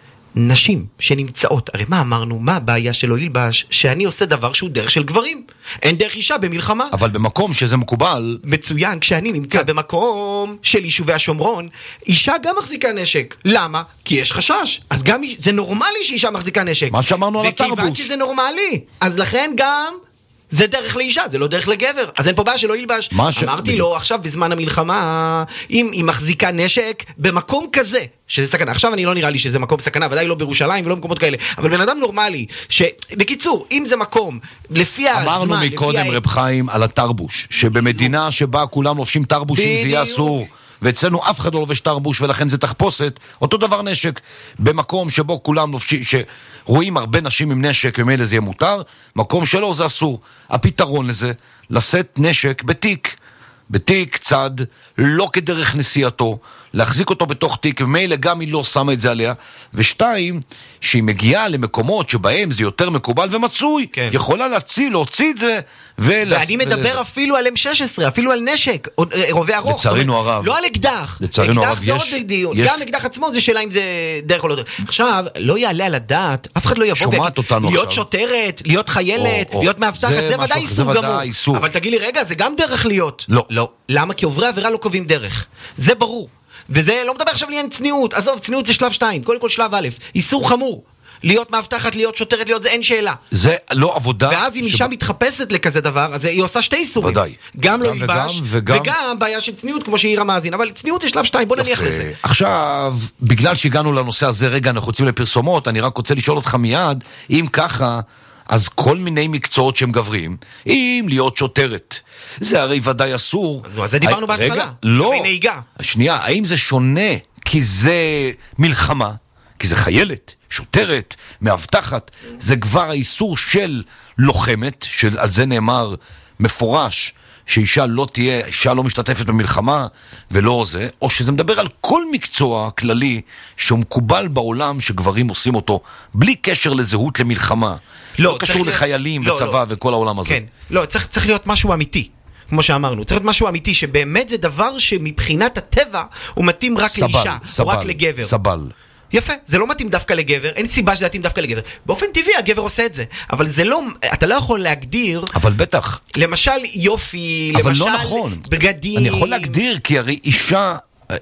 Speaker 6: נשים שנמצאות, הרי מה אמרנו, מה הבעיה שלו ילבש, שאני עושה דבר שהוא דרך של גברים. אין דרך אישה במלחמה.
Speaker 2: אבל במקום שזה מקובל...
Speaker 6: מצוין, כשאני נמצא כן. במקום של יישובי השומרון, אישה גם מחזיקה נשק. למה? כי יש חשש. אז גם זה נורמלי שאישה מחזיקה נשק.
Speaker 2: מה שאמרנו על התרבוש.
Speaker 6: וכיוון שזה נורמלי. אז לכן גם... זה דרך לאישה, זה לא דרך לגבר. אז אין פה בעיה שלא ילבש.
Speaker 2: ש...
Speaker 6: אמרתי
Speaker 2: בדיוק.
Speaker 6: לו, עכשיו בזמן המלחמה, אם היא מחזיקה נשק במקום כזה, שזה סכנה. עכשיו אני לא נראה לי שזה מקום סכנה, ודאי לא בירושלים ולא במקומות כאלה. אבל בן אדם נורמלי, שבקיצור, אם זה מקום, לפי הזמן,
Speaker 2: אמרנו מקודם רב חיים על התרבוש, שבמדינה שבה כולם לובשים תרבושים זה יהיה אסור. ואצלנו אף אחד לא לובש תרבוש, ולכן זה תחפושת. אותו דבר נשק, במקום שבו כולם לובשים, שרואים הרבה נשים עם נשק, ומאלה זה יהיה מותר, מקום שלו זה אסור. הפתרון לזה, לשאת נשק בתיק, בתיק צד, לא כדרך נסיעתו, להחזיק אותו בתוך תיק, ומאלה גם היא לא שמה את זה עליה, ושתיים, שהיא מגיעה למקומות שבהם זה יותר מקובל ומצוי, כן. יכולה להציל, להוציא את זה, ולס...
Speaker 6: ואני מדבר ולזה. אפילו על אם שש עשרה, אפילו על נשק, רובה ארוך.
Speaker 2: לצערנו הרב.
Speaker 6: לא על אקדח.
Speaker 2: לצערנו הרב
Speaker 6: יש... יש... גם אקדח עצמו זה שאלה אם זה דרך או לא דרך. עכשיו, לא יעלה על הדעת, אף אחד לא יבוא
Speaker 2: שומעת אותנו
Speaker 6: להיות
Speaker 2: עכשיו.
Speaker 6: שוטרת, להיות חיילת, או, או. להיות מאבטחת, זה, זה ודאי איסור גמור.
Speaker 2: איסור.
Speaker 6: אבל תגיד לי, רגע, זה גם דרך להיות.
Speaker 2: לא.
Speaker 6: לא. למה? כי עוברי עבירה לא קובעים דרך. זה ברור. וזה לא מדבר עכשיו לעניין צניעות. עזוב, צניעות זה שלב שתיים, קודם כל שלב א', איסור חמור. להיות מאבטחת, להיות שוטרת, להיות זה, אין שאלה.
Speaker 2: זה לא עבודה...
Speaker 6: ואז אם אישה מתחפשת לכזה דבר, אז היא עושה שתי איסורים.
Speaker 2: ודאי.
Speaker 6: גם לא ילבש, וגם בעיה של צניעות, כמו שהעיר המאזין. אבל צניעות יש שלב שתיים, בוא נניח לזה.
Speaker 2: עכשיו, בגלל שהגענו לנושא הזה, רגע, אנחנו רוצים לפרסומות, אני רק רוצה לשאול אותך מיד, אם ככה, אז כל מיני מקצועות שהם גברים, אם להיות שוטרת, זה הרי ודאי אסור.
Speaker 6: אז זה דיברנו בהתחלה.
Speaker 2: לא.
Speaker 6: נהיגה.
Speaker 2: שנייה, האם זה שונה כי זה מלחמה, כי זה חיילת, שוטרת, מאבטחת, זה כבר האיסור של לוחמת, שעל זה נאמר מפורש, שאישה לא תהיה, אישה לא משתתפת במלחמה, ולא זה, או שזה מדבר על כל מקצוע כללי, שמקובל בעולם שגברים עושים אותו, בלי קשר לזהות למלחמה. לא, לא קשור לחיילים לא, וצבא לא. וכל העולם הזה.
Speaker 6: כן, לא, צריך, צריך להיות משהו אמיתי. כמו שאמרנו, צריך להיות משהו אמיתי, שבאמת זה דבר שמבחינת הטבע הוא מתאים רק סבל, לאישה, סבל, או רק לגבר.
Speaker 2: סבל.
Speaker 6: יפה, זה לא מתאים דווקא לגבר, אין סיבה שזה מתאים דווקא לגבר. באופן טבעי הגבר עושה את זה, אבל זה לא, אתה לא יכול להגדיר...
Speaker 2: אבל בטח.
Speaker 6: למשל יופי,
Speaker 2: אבל
Speaker 6: למשל
Speaker 2: לא נכון.
Speaker 6: בגדים...
Speaker 2: אני יכול להגדיר, כי הרי אישה,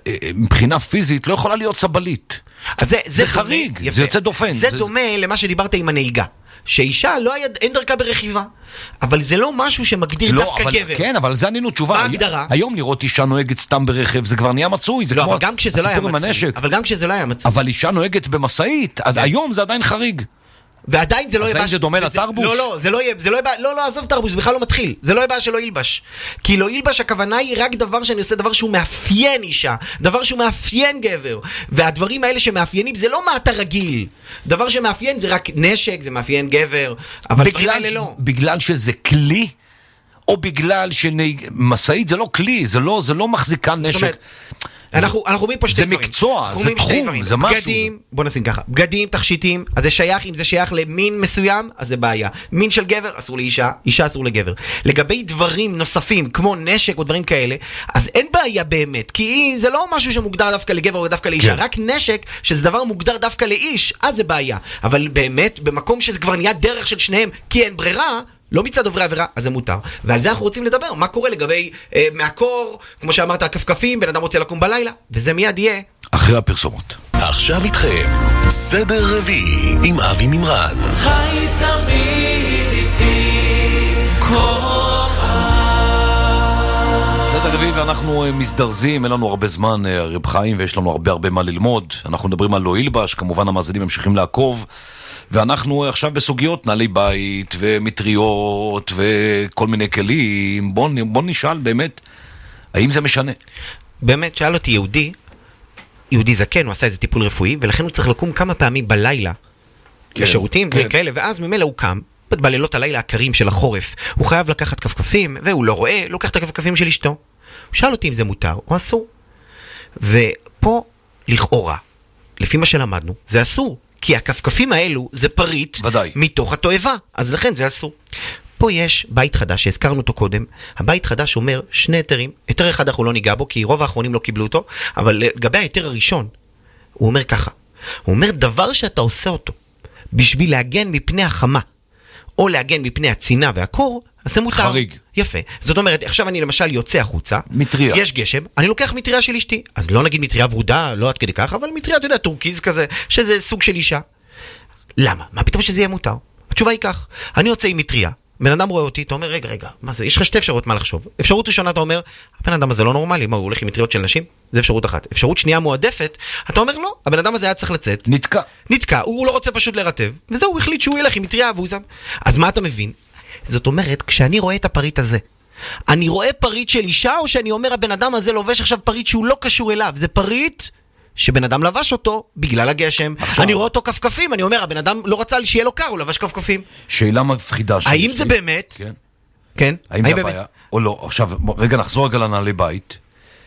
Speaker 2: מבחינה פיזית, לא יכולה להיות סבלית. זה, זה, זה חריג, יפה. זה יוצא דופן.
Speaker 6: זה, זה דומה זה... למה שדיברת עם הנהיגה. שאישה לא היה, אין דרכה ברכיבה, אבל זה לא משהו שמגדיר
Speaker 2: לא,
Speaker 6: דווקא
Speaker 2: אבל,
Speaker 6: גבר.
Speaker 2: כן, אבל זה ענינו תשובה.
Speaker 6: מה ההגדרה?
Speaker 2: היום לראות אישה נוהגת סתם ברכב, זה כבר נהיה מצוי, זה
Speaker 6: לא,
Speaker 2: כמו
Speaker 6: הסיפור לא עם הנשק. אבל גם כשזה לא היה מצוי.
Speaker 2: אבל אישה נוהגת במשאית, כן. היום זה עדיין חריג.
Speaker 6: ועדיין זה לא יהיה...
Speaker 2: אז זה דומה לתרבוש?
Speaker 6: לא, לא, זה לא יהיה... לא, לא, עזוב תרבוש, זה בכלל לא מתחיל. זה לא יהיה בעיה שלא ילבש. כי לא ילבש, הכוונה היא רק דבר שאני עושה, דבר שהוא מאפיין אישה, דבר שהוא מאפיין גבר. והדברים האלה שמאפיינים, זה לא מה אתה רגיל. דבר שמאפיין זה רק נשק, זה מאפיין גבר, אבל דברים האלה לא.
Speaker 2: בגלל שזה כלי, או בגלל שמשאית זה לא כלי, זה לא מחזיקה נשק.
Speaker 6: אנחנו אומרים פה שתי
Speaker 2: זה
Speaker 6: דברים.
Speaker 2: מקצוע, זה תחום, זה משהו.
Speaker 6: בגדים, בוא נשים ככה, בגדים, תכשיטים, אז זה שייך, אם זה שייך למין מסוים, אז זה בעיה. מין של גבר, אסור לאישה, אישה אסור לגבר. לגבי דברים נוספים, כמו נשק או דברים כאלה, אז אין בעיה באמת, כי זה לא משהו שמוגדר דווקא לגבר או דווקא לאישה, רק נשק, שזה דבר מוגדר דווקא לאיש, אז זה בעיה. אבל באמת, במקום שזה כבר נהיה דרך של שניהם, כי אין ברירה, לא מצד עוברי עבירה, אז זה מותר. ועל זה אנחנו רוצים לדבר. מה קורה לגבי אה, מהקור, כמו שאמרת, הכפכפים, בן אדם רוצה לקום בלילה, וזה מיד יהיה.
Speaker 2: אחרי הפרסומות.
Speaker 1: עכשיו איתכם, סדר רביעי עם אבי מימרן.
Speaker 3: חי תמיד איתי כוכב.
Speaker 2: סדר רביעי ואנחנו מזדרזים, אין לנו הרבה זמן, רב חיים, ויש לנו הרבה הרבה מה ללמוד. אנחנו מדברים על לא ילבש, כמובן המאזינים ממשיכים לעקוב. ואנחנו עכשיו בסוגיות נעלי בית ומטריות וכל מיני כלים. בוא, בוא נשאל באמת, האם זה משנה?
Speaker 6: באמת, שאל אותי יהודי, יהודי זקן, הוא עשה איזה טיפול רפואי, ולכן הוא צריך לקום כמה פעמים בלילה כן, לשירותים כן. וכאלה, ואז ממילא הוא קם, בלילות הלילה הקרים של החורף, הוא חייב לקחת כפכפים, והוא לא רואה, לוקח את הכפכפים של אשתו. הוא שאל אותי אם זה מותר או אסור. ופה, לכאורה, לפי מה שלמדנו, זה אסור. כי הכפכפים האלו זה פריט
Speaker 2: ודאי.
Speaker 6: מתוך התועבה, אז לכן זה אסור. פה יש בית חדש שהזכרנו אותו קודם. הבית חדש אומר שני היתרים, היתר אחד אנחנו לא ניגע בו כי רוב האחרונים לא קיבלו אותו, אבל לגבי ההיתר הראשון הוא אומר ככה, הוא אומר דבר שאתה עושה אותו בשביל להגן מפני החמה או להגן מפני הצינה והקור, אז זה מותר.
Speaker 2: חריג.
Speaker 6: יפה. זאת אומרת, עכשיו אני למשל יוצא החוצה,
Speaker 2: מטריה.
Speaker 6: יש גשם, אני לוקח מטריה של אשתי. אז לא נגיד מטריה ורודה, לא עד כדי כך, אבל מטריה, אתה יודע, טורקיז כזה, שזה סוג של אישה. למה? מה פתאום שזה יהיה מותר? התשובה היא כך, אני יוצא עם מטריה, בן אדם רואה אותי, אתה אומר, רגע, רגע, מה זה? יש לך שתי אפשרות מה לחשוב. אפשרות ראשונה, אתה אומר, הבן אדם הזה לא נורמלי, מה, הוא הולך עם מטריות של נשים? זה אפשרות אחת. אפשרות שנייה מועדפת, אתה אומר, לא, הבן אדם הזה היה צריך לצאת.
Speaker 2: נתקע.
Speaker 6: נתקע, הוא לא רוצה פשוט לרטב, וזהו, הוא החליט שהוא ילך עם מטריה והוא זם. אז מה אתה מבין? זאת אומרת, כשאני רואה את הפריט הזה, אני רואה פריט של אישה, או שאני אומר, הבן אדם הזה לובש עכשיו פריט שהוא לא קשור אליו, זה פריט שבן אדם לבש אותו בגלל הגשם. עכשיו... אני רואה אותו כפכפים, אני אומר, הבן אדם לא רצה שיהיה לו קר, הוא לבש כפכפים.
Speaker 2: שאלה מפחידה שלי.
Speaker 6: האם זה באמת?
Speaker 2: כן.
Speaker 6: כן?
Speaker 2: האם זה הבעיה? או לא? עכשיו, רגע, נחזור רגע לנעלי בית.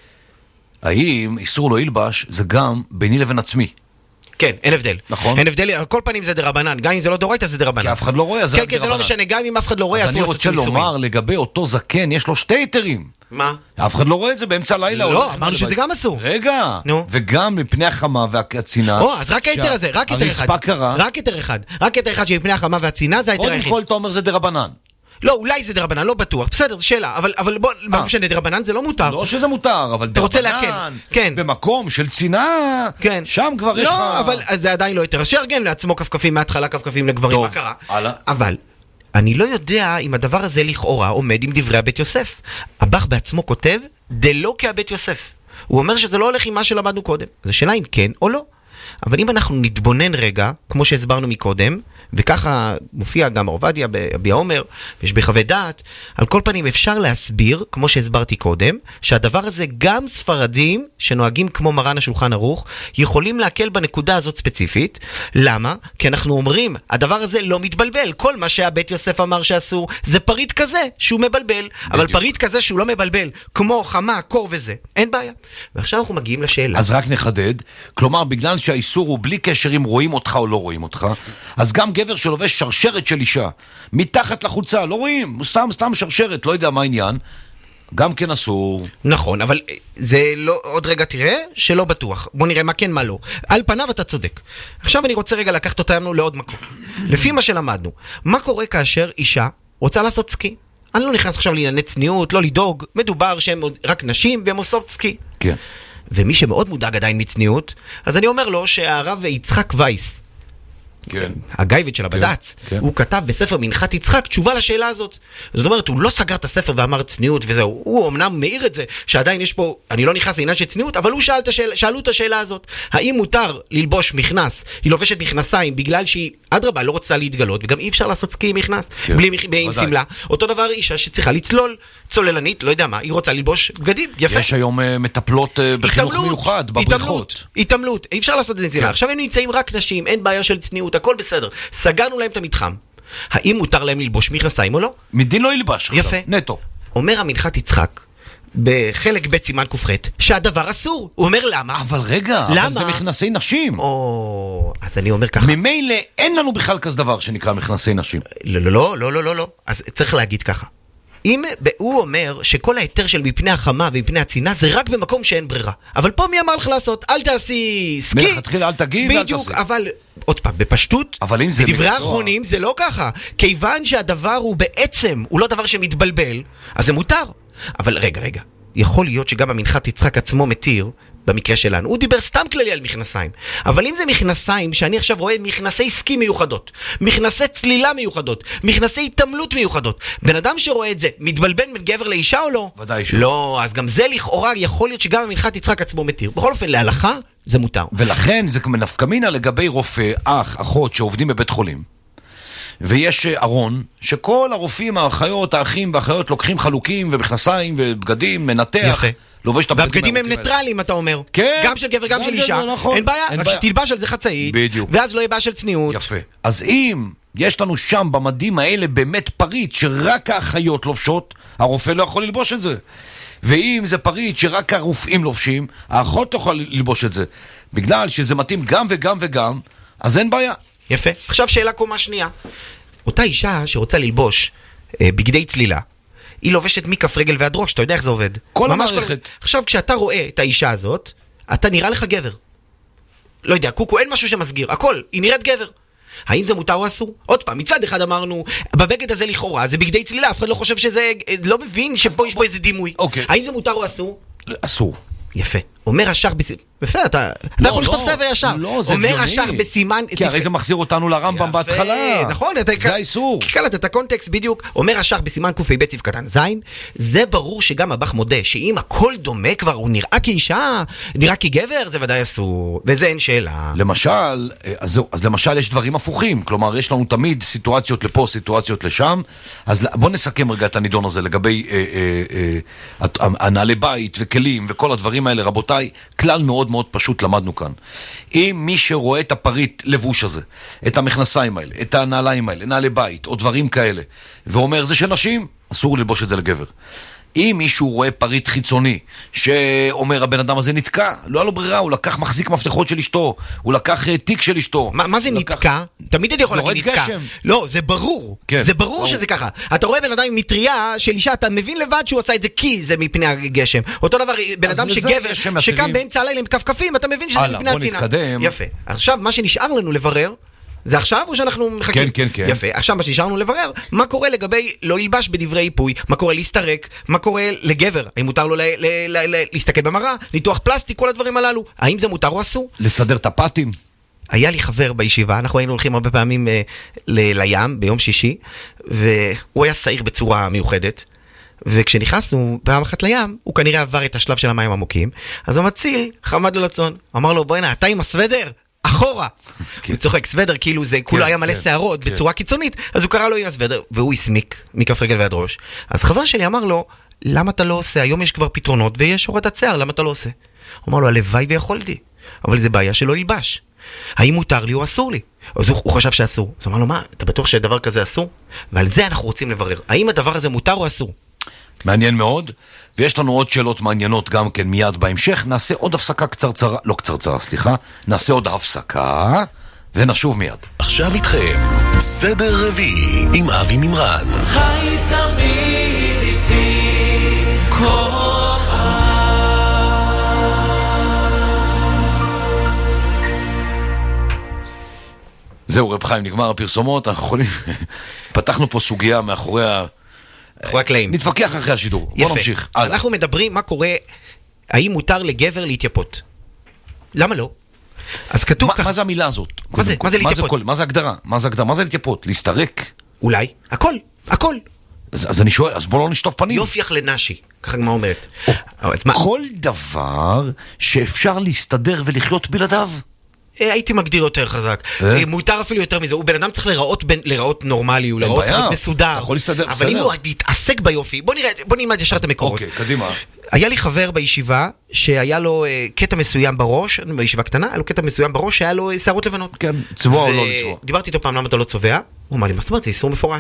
Speaker 2: האם איסור לא ילבש זה גם ביני לבין עצמי?
Speaker 6: כן, אין הבדל.
Speaker 2: נכון.
Speaker 6: אין הבדל, על כל פנים זה דרבנן, גם אם זה לא דורייתא זה דרבנן.
Speaker 2: כי אף אחד לא רואה, זה
Speaker 6: כן, כן, זה לא משנה, גם אם אף אחד לא רואה,
Speaker 2: אז אני רוצה לומר, לגבי אותו זקן, יש לו שתי היתרים.
Speaker 6: מה?
Speaker 2: אף אחד לא רואה את זה באמצע הלילה.
Speaker 6: לא, אמרנו שזה גם אסור.
Speaker 2: רגע, וגם מפני החמה והצינה.
Speaker 6: או, אז רק היתר הזה, רק היתר אחד.
Speaker 2: הרצפה קרה.
Speaker 6: רק היתר אחד. רק היתר אחד שמפני החמה והצינה זה היתר היחיד.
Speaker 2: קודם כל אתה אומר זה דרבנן.
Speaker 6: לא, אולי זה דרבנן, לא בטוח. בסדר, זו שאלה. אבל, אבל בוא, מה משנה, דרבנן זה לא מותר.
Speaker 2: לא שזה מותר, אבל דרבנן,
Speaker 6: כן.
Speaker 2: במקום של צינה,
Speaker 6: כן.
Speaker 2: שם כבר יש לך...
Speaker 6: לא, אבל זה עדיין לא יותר. שארגן לעצמו כפכפים מההתחלה, כפכפים לגברים, מה קרה?
Speaker 2: הלאה.
Speaker 6: אבל, אני לא יודע אם הדבר הזה לכאורה עומד עם דברי הבית יוסף. הבח בעצמו כותב, דלא כהבית יוסף. הוא אומר שזה לא הולך עם מה שלמדנו קודם. אז השאלה אם כן או לא. אבל אם אנחנו נתבונן רגע, כמו שהסברנו מקודם, וככה מופיע גם עובדיה בביע עומר, ויש בחוות דעת, על כל פנים אפשר להסביר, כמו שהסברתי קודם, שהדבר הזה גם ספרדים שנוהגים כמו מרן השולחן ערוך, יכולים להקל בנקודה הזאת ספציפית. למה? כי אנחנו אומרים, הדבר הזה לא מתבלבל. כל מה שהבית יוסף אמר שאסור, זה פריט כזה שהוא מבלבל. בדיוק. אבל פריט כזה שהוא לא מבלבל, כמו חמה, קור וזה, אין בעיה. ועכשיו אנחנו מגיעים לשאלה.
Speaker 2: אז רק נחדד, כלומר, בגלל שהאיסור הוא בלי קשר אם רואים אותך או לא רואים אותך, אז גם גבר שלובש שרשרת של אישה, מתחת לחוצה, לא רואים, סתם, סתם שרשרת, לא יודע מה העניין, גם כן אסור.
Speaker 6: נכון, אבל זה לא, עוד רגע תראה, שלא בטוח. בוא נראה מה כן, מה לא. על פניו אתה צודק. עכשיו אני רוצה רגע לקחת אותנו לעוד מקום. לפי מה שלמדנו, מה קורה כאשר אישה רוצה לעשות סקי? אני לא נכנס עכשיו לענייני צניעות, לא לדאוג, מדובר שהם רק נשים והם עושות סקי.
Speaker 2: כן.
Speaker 6: ומי שמאוד מודאג עדיין מצניעות, אז אני אומר לו שהרב יצחק וייס,
Speaker 2: כן.
Speaker 6: הגייבית של הבד"ץ,
Speaker 2: כן.
Speaker 6: הוא כתב בספר מנחת יצחק תשובה לשאלה הזאת. זאת אומרת, הוא לא סגר את הספר ואמר צניעות וזהו. הוא אמנם מאיר את זה, שעדיין יש פה, אני לא נכנס לעניין של צניעות, אבל הוא שאל את השאלה, שאלו את השאלה הזאת. האם מותר ללבוש מכנס? היא לובשת מכנסיים בגלל שהיא, אדרבה, לא רוצה להתגלות, וגם אי אפשר לעשות סקי עם מכנס, כן. בלי עם סמלה. אותו דבר אישה שצריכה לצלול, צוללנית, לא יודע מה, היא רוצה ללבוש בגדים, יפה.
Speaker 2: יש היום uh, מטפלות uh, בחינוך מיוחד, בבריכות.
Speaker 6: התעמלות, אי אפשר לעשות את זה. כן. עכשיו הם נמצאים רק נשים, אין בעיה של צניעות, הכל בסדר. סגרנו להם את המתחם. האם מותר להם ללבוש מכנסיים או לא?
Speaker 2: מדין לא ילבש עכשיו,
Speaker 6: יפה.
Speaker 2: נטו.
Speaker 6: אומר המנחת יצחק, בחלק ב' סימן קופחת, שהדבר אסור. הוא אומר למה?
Speaker 2: אבל רגע,
Speaker 6: למה?
Speaker 2: אבל זה מכנסי נשים.
Speaker 6: או, אז אני אומר ככה.
Speaker 2: ממילא אין לנו בכלל כזה דבר שנקרא מכנסי נשים.
Speaker 6: לא, לא, לא, לא, לא, לא. אז צריך להגיד ככה. אם הוא אומר שכל היתר של מפני החמה ומפני הצינה זה רק במקום שאין ברירה. אבל פה מי אמר לך לעשות? אל תעשי סקי.
Speaker 2: מלכתחילה אל תגיב ואל
Speaker 6: בדיוק,
Speaker 2: תעשה.
Speaker 6: אבל עוד פעם, בפשטות,
Speaker 2: אבל אם זה
Speaker 6: בדברי
Speaker 2: מקצוע...
Speaker 6: האחרונים זה לא ככה. כיוון שהדבר הוא בעצם, הוא לא דבר שמתבלבל, אז זה מותר. אבל רגע, רגע. יכול להיות שגם המנחת יצחק עצמו מתיר, במקרה שלנו. הוא דיבר סתם כללי על מכנסיים. אבל אם זה מכנסיים, שאני עכשיו רואה מכנסי סקי מיוחדות, מכנסי צלילה מיוחדות, מכנסי התעמלות מיוחדות, בן אדם שרואה את זה, מתבלבן בין גבר לאישה או לא?
Speaker 2: ודאי שלא.
Speaker 6: לא, אז גם זה לכאורה יכול להיות שגם המנחת יצחק עצמו מתיר. בכל אופן, להלכה זה מותר.
Speaker 2: ולכן זה נפקא מינה לגבי רופא, אח, אחות שעובדים בבית חולים. ויש ארון, שכל הרופאים, האחיות, האחים והאחיות לוקחים חלוקים ומכנסיים ובגדים, מנתח.
Speaker 6: יפה.
Speaker 2: לובש את
Speaker 6: והבגדים הם ניטרלים, אתה אומר.
Speaker 2: כן.
Speaker 6: גם של גבר, גם של אישה.
Speaker 2: נכון.
Speaker 6: אין בעיה,
Speaker 2: אין
Speaker 6: רק
Speaker 2: בעיה.
Speaker 6: שתלבש על זה חצאית.
Speaker 2: בדיוק.
Speaker 6: ואז לא יהיה בעיה של צניעות.
Speaker 2: יפה. אז אם יש לנו שם במדים האלה באמת פריט שרק האחיות לובשות, הרופא לא יכול ללבוש את זה. ואם זה פריט שרק הרופאים לובשים, האחות לא יכולה ללבוש את זה. בגלל שזה מתאים גם וגם וגם, אז אין בעיה.
Speaker 6: יפה. עכשיו שאלה קומה שנייה. אותה אישה שרוצה ללבוש אה, בגדי צלילה, היא לובשת מכף רגל ועד ראש, אתה יודע איך זה עובד.
Speaker 2: כל המערכת.
Speaker 6: כל... עכשיו, כשאתה רואה את האישה הזאת, אתה נראה לך גבר. לא יודע, קוקו, אין משהו שמסגיר. הכל, היא נראית גבר. האם זה מותר או אסור? עוד פעם, מצד אחד אמרנו, בבגד הזה לכאורה, זה בגדי צלילה, אף אחד לא חושב שזה, לא מבין שפה יש פה איזה דימוי.
Speaker 2: אוקיי.
Speaker 6: האם זה מותר או אסור?
Speaker 2: אסור.
Speaker 6: יפה. אומר השח בסימן... יפה, אתה
Speaker 2: לא,
Speaker 6: יכול לכתוב ספר ישר.
Speaker 2: לא, זה
Speaker 6: אומר
Speaker 2: הגיוני.
Speaker 6: השח בסימן...
Speaker 2: כי הרי זה מחזיר אותנו לרמב"ם בהתחלה.
Speaker 6: נכון,
Speaker 2: זה האיסור.
Speaker 6: קלט את הקונטקסט בדיוק. אומר השח בסימן קפ"ב צף קטן זין, זה ברור שגם הבח מודה, שאם הכל דומה כבר, הוא נראה כאישה, נראה כגבר, זה ודאי אסור. וזה אין שאלה.
Speaker 2: למשל, אז, אז למשל יש דברים הפוכים. כלומר, יש לנו תמיד סיטואציות לפה, סיטואציות לשם. אז בוא נסכם רגע את הנידון הזה לגבי אה, אה, אה, הנעלי בית וכלים וכל הדברים האלה. רבותיי, כלל מאוד מאוד פשוט למדנו כאן. אם מי שרואה את הפריט לבוש הזה, את המכנסיים האלה, את הנעליים האלה, נעלי בית או דברים כאלה, ואומר זה של נשים, אסור ללבוש את זה לגבר. אם מישהו רואה פריט חיצוני שאומר הבן אדם הזה נתקע, לא היה לו ברירה, הוא לקח מחזיק מפתחות של אשתו, הוא לקח תיק של אשתו.
Speaker 6: מה, מה זה לקח... נתקע? תמיד אני יכול להגיד נתקע. גשם. לא, זה ברור. כן, זה ברור, ברור שזה ככה. אתה רואה בן אדם עם מטריה של אישה, אתה מבין לבד שהוא עשה את זה כי זה מפני הגשם. אותו דבר, בן אדם שגבר, שקם באמצע הלילה עם כפכפים, אתה מבין שזה הלאה, מפני הצינה.
Speaker 2: נתקדם.
Speaker 6: יפה. עכשיו, מה שנשאר לנו לברר, זה עכשיו או שאנחנו מחכים?
Speaker 2: כן, כן, כן.
Speaker 6: יפה. עכשיו מה שנשארנו לברר, מה קורה לגבי לא ילבש בדברי איפוי, מה קורה להסתרק, מה קורה לגבר, האם מותר לו ל- ל- ל- ל- להסתכל במראה, ניתוח פלסטיק, כל הדברים הללו, האם זה מותר או אסור?
Speaker 2: לסדר את הפטים.
Speaker 6: היה לי חבר בישיבה, אנחנו היינו הולכים הרבה פעמים אה, ל- לים ביום שישי, והוא היה שעיר בצורה מיוחדת, וכשנכנסנו פעם אחת לים, הוא כנראה עבר את השלב של המים עמוקים, אז המציל חמד לו לצון, אמר לו בוא הנה, אתה עם הסוודר? אחורה. הוא צוחק, סוודר, כאילו זה כולו היה מלא שערות בצורה קיצונית, אז הוא קרא לו עם הסוודר, והוא הסמיק מכף רגל ועד ראש. אז חבר שלי אמר לו, למה אתה לא עושה? היום יש כבר פתרונות ויש הורדת שיער, למה אתה לא עושה? הוא אמר לו, הלוואי ויכולתי, אבל זה בעיה שלא ילבש. האם מותר לי או אסור לי? אז הוא, הוא חשב שאסור. אז הוא אמר לו, מה, אתה בטוח שדבר כזה אסור? ועל זה אנחנו רוצים לברר. האם הדבר הזה מותר או אסור?
Speaker 2: מעניין מאוד, ויש לנו עוד שאלות מעניינות גם כן מיד בהמשך. נעשה עוד הפסקה קצרצרה, לא קצרצרה, סליחה, נעשה עוד הפסקה ונשוב מיד.
Speaker 1: עכשיו איתכם, סדר רביעי עם אבי מימרן.
Speaker 3: חי תמיד איתי כוחה.
Speaker 2: זהו רב חיים, נגמר הפרסומות, אנחנו יכולים, פתחנו פה סוגיה מאחורי ה...
Speaker 6: הקלעים.
Speaker 2: נתווכח אחרי השידור. בוא נמשיך.
Speaker 6: אנחנו מדברים מה קורה, האם מותר לגבר להתייפות? למה לא? אז כתוב ככה.
Speaker 2: מה זה המילה הזאת?
Speaker 6: מה זה? מה זה להתייפות?
Speaker 2: מה זה הגדרה? מה זה הגדרה? מה זה להתייפות? להסתרק?
Speaker 6: אולי. הכל. הכל.
Speaker 2: אז אני שואל, אז בוא לא נשטוף פנים.
Speaker 6: יופייך לנשי. ככה מה אומרת.
Speaker 2: כל דבר שאפשר להסתדר ולחיות בלעדיו.
Speaker 6: הייתי מגדיר יותר חזק. מותר אפילו יותר מזה. הוא בן אדם צריך לראות נורמלי, הוא לראות מסודר. אבל אם הוא להתעסק ביופי, בוא נראה, בוא נלמד ישר את המקורות.
Speaker 2: אוקיי, קדימה.
Speaker 6: היה לי חבר בישיבה שהיה לו קטע מסוים בראש, בישיבה קטנה, היה לו קטע מסוים בראש שהיה לו שערות לבנות.
Speaker 2: כן, צבוע או לא לצבוע.
Speaker 6: דיברתי איתו פעם למה אתה לא צובע, הוא אמר לי, מה זאת אומרת, זה איסור מפורש.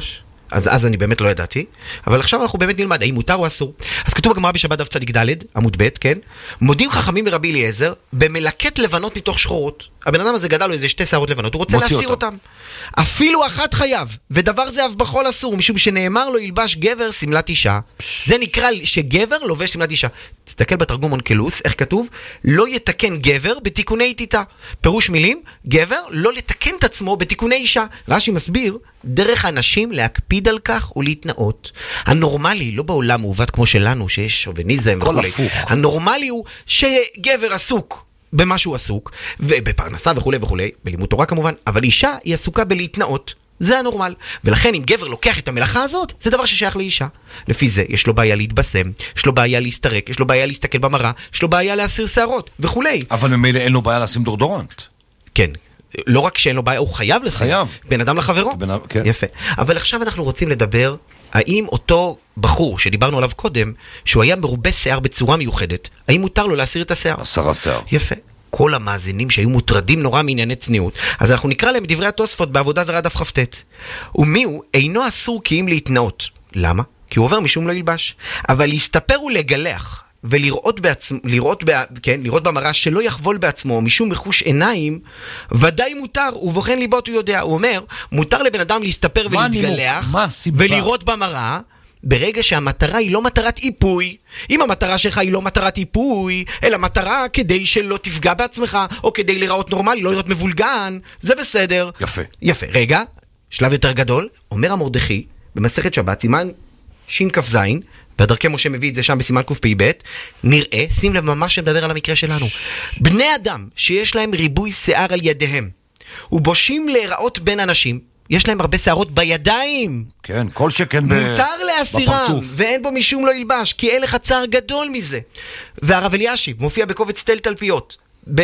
Speaker 6: אז, אז אני באמת לא ידעתי, אבל עכשיו אנחנו באמת נלמד, האם מותר או אסור. אז כתוב בגמרא בשבת דף צדיק ד' עמוד ב', כן? מודים חכמים לרבי אליעזר, במלקט לבנות מתוך שחורות. הבן אדם הזה גדל לו איזה שתי שערות לבנות, הוא רוצה להסיר אותם. אותם. אפילו אחת חייב, ודבר זה אף בכל אסור, משום שנאמר לו ילבש גבר סמלת אישה. זה נקרא שגבר לובש סמלת אישה. תסתכל בתרגום אונקלוס, איך כתוב? לא יתקן גבר בתיקוני איתיתה. פירוש מילים, גבר לא לתקן את עצמו בתיקוני אישה. רש"י מסביר, דרך האנשים להקפיד על כך ולהתנאות. הנורמלי, לא בעולם מעוות כמו שלנו, שיש שוביניזם וכו'. הנורמלי הוא שגבר עסוק במה שהוא עסוק, ובפרנסה וכו' וכו', בלימוד תורה כמובן, אבל אישה היא עסוקה בלהתנאות. זה הנורמל. ולכן אם גבר לוקח את המלאכה הזאת, זה דבר ששייך לאישה. לפי זה, יש לו בעיה להתבשם, יש לו בעיה להסתרק, יש לו בעיה להסתכל במראה, יש לו בעיה להסיר שערות, וכו'.
Speaker 2: אבל ממילא אין לו בעיה לשים דורדורנט.
Speaker 6: כן. לא רק שאין לו בעיה, הוא חייב לשים.
Speaker 2: חייב.
Speaker 6: בין אדם לחברו.
Speaker 2: בין, כן.
Speaker 6: יפה. אבל עכשיו אנחנו רוצים לדבר, האם אותו בחור שדיברנו עליו קודם, שהוא היה מרובה שיער בצורה מיוחדת, האם מותר לו להסיר את השיער?
Speaker 2: הסרת שיער.
Speaker 6: יפה. כל המאזינים שהיו מוטרדים נורא מענייני צניעות, אז אנחנו נקרא להם דברי התוספות בעבודה זרה דף כ"ט. ומי הוא? אינו אסור כי אם להתנאות. למה? כי הוא עובר משום לא ילבש. אבל להסתפר ולגלח, ולראות בעצמו, לראות, ב, כן, לראות במראה שלא יחבול בעצמו משום מחוש עיניים, ודאי מותר, ובוחן ליבות הוא יודע. הוא אומר, מותר לבן אדם להסתפר ולהתגלח, ולראות במראה, ברגע שהמטרה היא לא מטרת איפוי. אם המטרה שלך היא לא מטרת איפוי, אלא מטרה כדי שלא תפגע בעצמך, או כדי לראות נורמלי, לא להיות מבולגן, זה בסדר.
Speaker 2: יפה.
Speaker 6: יפה. רגע, שלב יותר גדול, אומר המרדכי, במסכת שבת, סימן שכ"ז, והדרכי משה מביא את זה שם בסימן קפ"ב, נראה, שים לב ממש שמדבר על המקרה שלנו, בני אדם שיש להם ריבוי שיער על ידיהם, ובושים להיראות בין אנשים, יש להם הרבה שערות בידיים.
Speaker 2: כן, כל שכן ב...
Speaker 6: מותר להסירם, ואין בו משום לא ילבש, כי אין לך צער גדול מזה. והרב אלישיב מופיע בקובץ תל תלפיות,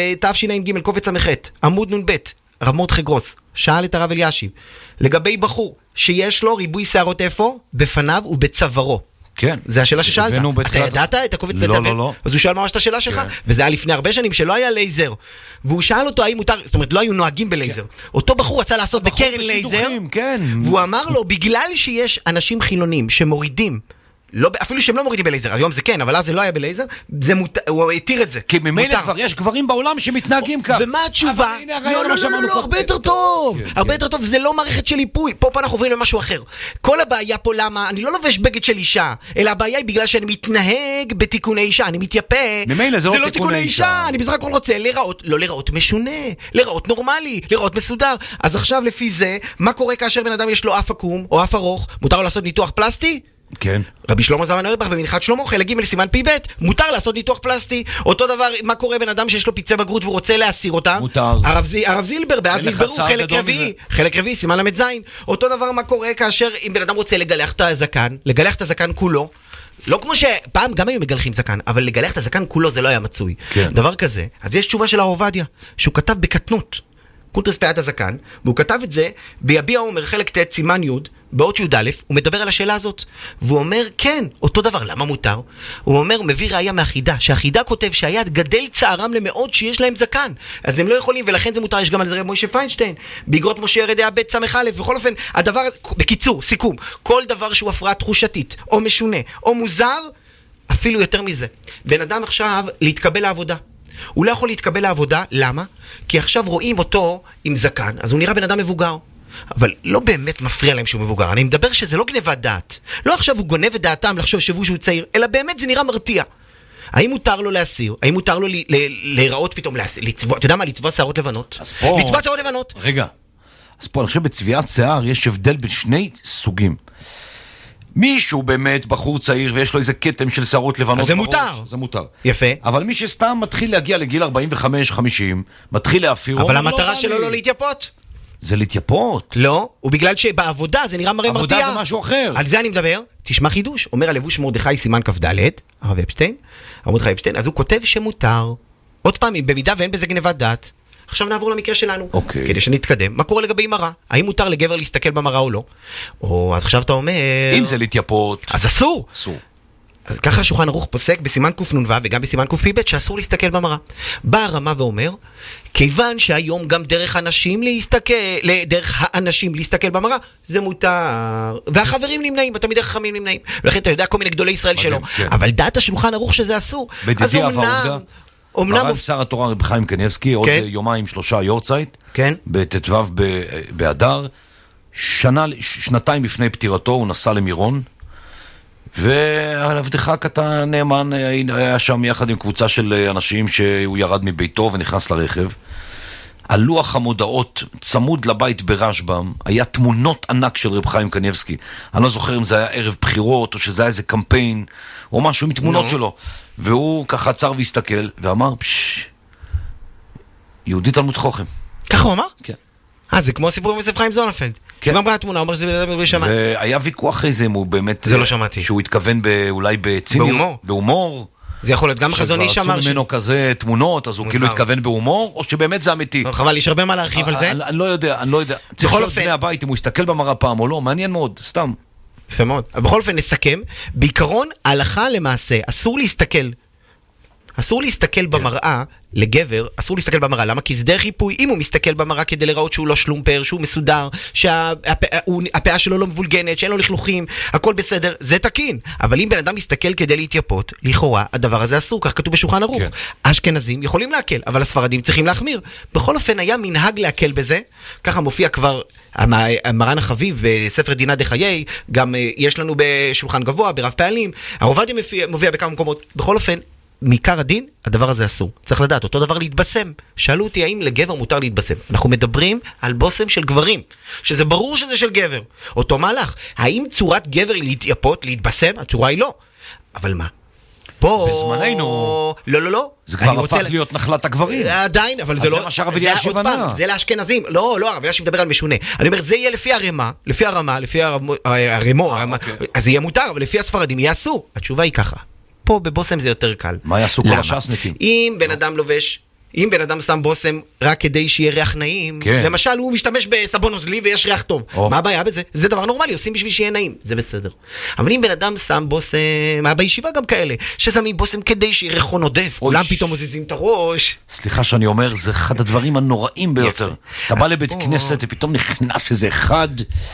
Speaker 6: בתשע"ג קובץ המחת, עמוד נ"ב, רב מרדכי גרוס, שאל את הרב אלישיב, לגבי בחור שיש לו ריבוי שערות איפה? בפניו ובצווארו.
Speaker 2: כן.
Speaker 6: זה השאלה ששאלת. אתה ידעת את הקובץ תל תלפיות?
Speaker 2: לא, לא, לא.
Speaker 6: אז הוא שאל ממש את השאלה שלך, וזה היה לפני הרבה שנים שלא היה לייזר. והוא שאל אותו האם מותר, זאת אומרת לא היו נוהגים בלייזר. אותו בחור רצה לעשות בקרן לייזר, והוא אמר לו, בגלל שיש אנשים חילונים שמורידים, לא, אפילו שהם לא מורידים בלייזר, היום זה כן, אבל אז זה לא היה בלייזר, זה מות... הוא התיר את זה.
Speaker 2: כי ממילא כבר יש גברים בעולם שמתנהגים כך.
Speaker 6: ומה התשובה? לא, לא, לא, לא, הרבה יותר טוב. הרבה יותר טוב, זה לא מערכת של איפוי. פה פה אנחנו עוברים למשהו אחר. כל הבעיה פה למה? אני לא לובש בגד של אישה, אלא הבעיה היא בגלל שאני מתנהג בתיקוני אישה, אני מתייפה.
Speaker 2: ממילא זה לא תיקוני אישה.
Speaker 6: אני בסך הכל רוצה לראות, לא לראות משונה, לראות נורמלי, לראות מסודר. אז עכשיו לפי זה, מה קורה כאשר בן אדם יש לו אף עקום או אף ארוך? מותר לו לעשות ניתוח פלסטי?
Speaker 2: כן.
Speaker 6: רבי שלמה זלמן אוירבך במנחת שלמה חלק ג' סימן פ"ב, מותר לעשות ניתוח פלסטי. אותו דבר, מה קורה בן אדם שיש לו פצעי בגרות והוא רוצה להסיר אותם?
Speaker 2: מותר.
Speaker 6: הרב, ז... הרב זילבר, ואז נדברו חלק רביעי, חלק רביעי, סימן למד זין. אותו דבר מה קורה כאשר אם בן אדם רוצה לגלח את הזקן, לגלח את הזקן כולו, לא כמו שפעם גם היו מגלחים זקן, אבל לגלח את הזקן כולו זה לא היה מצוי.
Speaker 2: כן.
Speaker 6: דבר כזה, אז יש תשובה של הרב עובדיה, שהוא כתב בקטנות, קונטרס פיית הזקן, והוא כתב את זה ביביע עומר חלק ט' סימן י' באות י' א', הוא מדבר על השאלה הזאת, והוא אומר כן, אותו דבר, למה מותר? הוא אומר, מביא ראיה מהחידה, שהחידה כותב שהיד גדל צערם למאות שיש להם זקן, אז הם לא יכולים, ולכן זה מותר. יש גם על זה רב מוישה פיינשטיין, באגרות משה ירדיה ב' סמך א', בכל אופן, הדבר, בקיצור, סיכום, כל דבר שהוא הפרעה תחושתית, או משונה, או מוזר, אפילו יותר מזה, בן אדם עכשיו להתקבל לעבודה, הוא לא יכול להתקבל לעבודה, למה? כי עכשיו רואים אותו עם זקן, אז הוא נראה בן אדם מבוגר. אבל לא באמת מפריע להם שהוא מבוגר. אני מדבר שזה לא גנבת דעת. לא עכשיו הוא גונב את דעתם לחשוב שבו שהוא צעיר, אלא באמת זה נראה מרתיע. האם מותר לו להסיר? האם מותר לו להיראות פתאום, לצבוע, אתה יודע מה? לצבוע שערות לבנות?
Speaker 2: פה...
Speaker 6: לצבוע שערות לבנות.
Speaker 2: רגע, אז פה אני חושב בצביעת שיער יש הבדל בין שני סוגים. מישהו באמת בחור צעיר ויש לו איזה קטם של שערות לבנות
Speaker 6: זה בראש, מותר.
Speaker 2: זה מותר.
Speaker 6: יפה.
Speaker 2: אבל מי שסתם מתחיל להגיע לגיל ארבעים וחמש חמישים, מתחיל להפיר,
Speaker 6: אבל המטרה לא שלו לא להתייפות.
Speaker 2: זה להתייפות.
Speaker 6: לא, ובגלל שבעבודה זה נראה מראה מרתיע.
Speaker 2: עבודה זה משהו אחר.
Speaker 6: על זה אני מדבר. תשמע חידוש. אומר הלבוש מרדכי סימן כ"ד, הרב אפשטיין, הרב מרדכי אפשטיין, אז הוא כותב שמותר. עוד פעם, במידה ואין בזה גנבת דעת. עכשיו נעבור למקרה שלנו.
Speaker 2: אוקיי.
Speaker 6: כדי שנתקדם. מה קורה לגבי מראה? האם מותר לגבר להסתכל במראה או לא? או, אז עכשיו אתה אומר...
Speaker 2: אם זה להתייפות.
Speaker 6: אז אסור.
Speaker 2: אסור.
Speaker 6: אז ככה השולחן ערוך פוסק בסימן קנ"ו וגם בסימן קפ"ב שאסור להסתכל במראה. בא הרמה ואומר, כיוון שהיום גם דרך אנשים להסתכל, דרך האנשים להסתכל במראה, זה מותר. והחברים נמנעים, התלמידי חכמים נמנעים. ולכן אתה יודע כל מיני גדולי ישראל שלו. כן. אבל דעת השולחן ערוך שזה אסור.
Speaker 2: בדידי העובדה, מרן שר התורה רב חיים קניבסקי, עוד כן. יומיים שלושה יורצייט, כן. בתתוו באדר, שנה, שנתיים לפני פטירתו הוא נסע למירון, ועבדך הקטן נאמן היה שם יחד עם קבוצה של אנשים שהוא ירד מביתו ונכנס לרכב. על לוח המודעות צמוד לבית ברשב"ם היה תמונות ענק של רב חיים קניבסקי. אני לא זוכר אם זה היה ערב בחירות או שזה היה איזה קמפיין או משהו מתמונות no. שלו. והוא ככה עצר והסתכל ואמר, פשש, יהודי תלמוד חוכם.
Speaker 6: ככה הוא אמר?
Speaker 2: כן.
Speaker 6: אה, זה כמו הסיפור עם יוסף חיים זוננפלד. כן. גם בתמונה, הוא אומר שזה בן אדם בשמיים.
Speaker 2: והיה ויכוח איזה, הוא באמת...
Speaker 6: זה לא שמעתי.
Speaker 2: שהוא התכוון אולי בציניות.
Speaker 6: בהומור.
Speaker 2: בהומור.
Speaker 6: זה יכול להיות גם חזוני שאמר...
Speaker 2: שכבר עשו ממנו כזה תמונות, אז הוא כאילו התכוון בהומור, או שבאמת זה אמיתי.
Speaker 6: חבל, יש הרבה מה להרחיב על זה.
Speaker 2: אני לא יודע, אני לא יודע. צריך להיות בני הבית, אם הוא יסתכל במראה פעם או לא, מעניין מאוד, סתם.
Speaker 6: יפה מאוד. בכל אופן, נסכם, בעיקרון, הלכה למעשה, אסור להסתכל אסור להסתכל במראה לגבר, אסור להסתכל במראה. למה? כי זה דרך ריפוי. אם הוא מסתכל במראה כדי לראות שהוא לא שלומפר, שהוא מסודר, שהפאה שלו לא מבולגנת, שאין לו לכלוכים, הכל בסדר, זה תקין. אבל אם בן אדם מסתכל כדי להתייפות, לכאורה, הדבר הזה אסור, כך כתוב בשולחן ערוך. כן. אשכנזים יכולים להקל, אבל הספרדים צריכים להחמיר. בכל אופן, היה מנהג להקל בזה, ככה מופיע כבר מרן החביב בספר דינה דחיי, גם יש לנו בשולחן גבוה, ברב פעלים, הרב עובדיה מופיע בכמה מקומות. בכל אופן, מעיקר הדין, הדבר הזה אסור. צריך לדעת, אותו דבר להתבשם. שאלו אותי האם לגבר מותר להתבשם. אנחנו מדברים על בושם של גברים, שזה ברור שזה של גבר. אותו מהלך. האם צורת גבר היא להתייפות, להתבשם? הצורה היא לא. אבל מה? פה...
Speaker 2: בזמננו...
Speaker 6: לא, לא, לא.
Speaker 2: זה כבר הפך ל... להיות נחלת הגברים.
Speaker 6: עדיין, אבל זה לא...
Speaker 2: אז זה מה שהרב אלישיב ענה.
Speaker 6: זה לאשכנזים. לא, לא, הרב אלישיב מדבר על משונה. אני אומר, זה יהיה לפי הרמה, לפי הרמה, לפי הרמו, אז זה יהיה מותר, אבל לפי הספרדים יהיה אסור. התשובה היא ככה. פה בבוסם זה יותר קל.
Speaker 2: מה יעשו כל השסניקים?
Speaker 6: אם בן אדם לובש, אם בן אדם שם בוסם רק כדי שיהיה ריח נעים, למשל הוא משתמש בסבון נוזלי ויש ריח טוב, מה הבעיה בזה? זה דבר נורמלי, עושים בשביל שיהיה נעים, זה בסדר. אבל אם בן אדם שם בוסם, מה בישיבה גם כאלה, ששמים בוסם כדי שיהיה ריחון עודף, כולם פתאום מזיזים את הראש.
Speaker 2: סליחה שאני אומר, זה אחד הדברים הנוראים ביותר. אתה בא לבית כנסת ופתאום נכנס איזה אחד,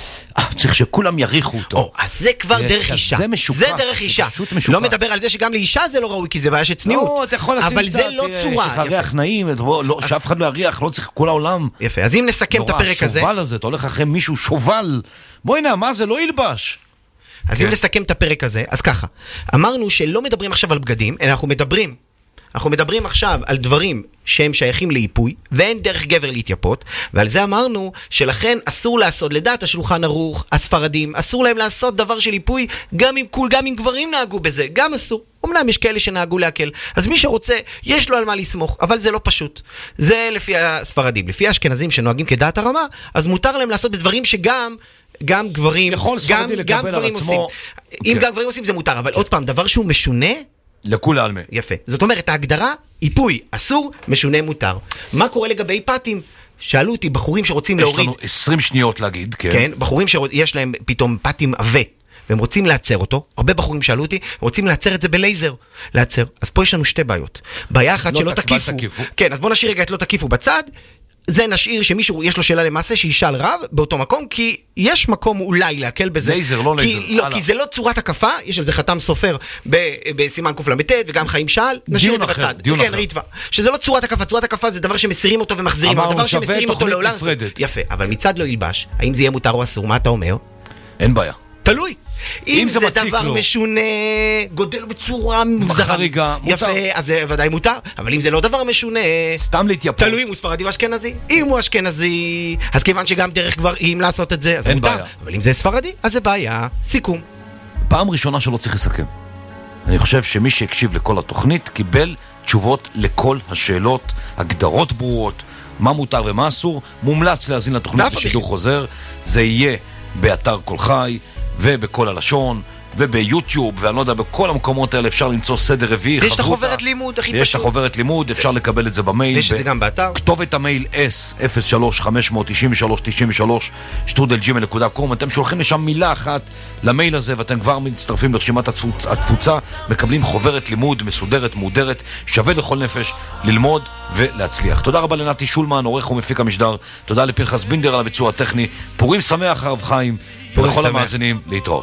Speaker 2: צריך שכולם יריחו אותו.
Speaker 6: אז זה כבר דרך אישה.
Speaker 2: זה משוקף.
Speaker 6: זה דרך אישה. לא מדבר על זה שגם לאישה זה לא ראוי, כי זה בעיה של צניעות. אבל זה לא צורה.
Speaker 2: יש לך ריח נעים, שאף אחד לא יריח, לא צריך כל העולם.
Speaker 6: יפה, אז אם נסכם את הפרק הזה...
Speaker 2: שובל הזה, אתה הולך אחרי מישהו שובל. בואי נה, מה זה? לא ילבש.
Speaker 6: אז אם נסכם את הפרק הזה, אז ככה. אמרנו שלא מדברים עכשיו על בגדים, אלא אנחנו מדברים אנחנו מדברים עכשיו על דברים שהם שייכים לאיפוי, ואין דרך גבר להתייפות, ועל זה אמרנו שלכן אסור לעשות, לדעת השולחן ערוך, הספרדים, אסור להם לעשות דבר של איפוי, גם אם, גם אם גברים נהגו בזה, גם אסור. אמנם יש כאלה שנהגו להקל, אז מי שרוצה, יש לו על מה לסמוך, אבל זה לא פשוט. זה לפי הספרדים. לפי האשכנזים שנוהגים כדעת הרמה, אז מותר להם לעשות בדברים שגם... גם גברים, גם, גם גברים עושים. אם גם גברים עושים זה מותר, אבל עוד פעם, דבר שהוא משונה,
Speaker 2: לכול העלמה.
Speaker 6: יפה. זאת אומרת, ההגדרה, איפוי, אסור, משונה מותר. מה קורה לגבי פטים? שאלו אותי, בחורים שרוצים להוריד...
Speaker 2: יש לנו עשרים שניות להגיד, כן.
Speaker 6: כן, בחורים שיש להם פתאום פטים עווה, והם רוצים לעצר אותו, הרבה בחורים שאלו אותי, רוצים לעצר את זה בלייזר. לעצר. אז פה יש לנו שתי בעיות. בעיה אחת שלא תקיפו. כן, אז בוא נשאיר רגע את לא תקיפו בצד. זה נשאיר שמישהו יש לו שאלה למעשה שישאל רב באותו מקום, כי יש מקום אולי להקל בזה.
Speaker 2: לייזר, לא
Speaker 6: כי,
Speaker 2: לייזר.
Speaker 6: לא, כי זה לא צורת הקפה, יש על זה חתם סופר בסימן קופלמתת, וגם חיים שאל, נשאיר את זה בצד.
Speaker 2: דיון
Speaker 6: כן,
Speaker 2: אחר.
Speaker 6: ריטווה. שזה לא צורת הקפה, צורת הקפה זה דבר שמסירים אותו ומחזירים.
Speaker 2: אמרנו שווה תוכנית נפרדת.
Speaker 6: יפה, אבל מצד לא ילבש, האם זה יהיה מותר או אסור, מה אתה אומר?
Speaker 2: אין בעיה.
Speaker 6: תלוי. אם זה דבר משונה, גודל בצורה
Speaker 2: חריגה, מותר.
Speaker 6: יפה, אז זה ודאי מותר. אבל אם זה לא דבר משונה,
Speaker 2: סתם להתייפות.
Speaker 6: תלוי אם הוא ספרדי או אשכנזי. אם הוא אשכנזי, אז כיוון שגם דרך גברים לעשות את זה, אז מותר. אבל אם זה ספרדי, אז זה בעיה. סיכום.
Speaker 2: פעם ראשונה שלא צריך לסכם. אני חושב שמי שהקשיב לכל התוכנית קיבל תשובות לכל השאלות, הגדרות ברורות, מה מותר ומה אסור. מומלץ להזין לתוכנית בשידור חוזר. זה יהיה באתר כל חי ובכל הלשון, וביוטיוב, ואני לא יודע, בכל המקומות האלה אפשר למצוא סדר רביעי.
Speaker 6: יש את החוברת לימוד, הכי פשוט.
Speaker 2: יש את החוברת לימוד, אפשר לקבל את זה במייל.
Speaker 6: יש את זה גם באתר.
Speaker 2: כתובת המייל אס אפס שלוש חמש תשע שלוש תשע שלוש שטרודל ג'ימייל נקודה קום. אתם שולחים לשם מילה אחת למייל הזה, ואתם כבר מצטרפים לרשימת התפוצה, מקבלים חוברת לימוד מסודרת, מודרת, שווה לכל נפש ללמוד ולהצליח. תודה רבה לנתי שולמן, עורך ומפיק המשדר. תודה לפנחס בינדר על הביצוע הטכני. פורים שמח, הרב חיים, ולכל המאזינים להתראות.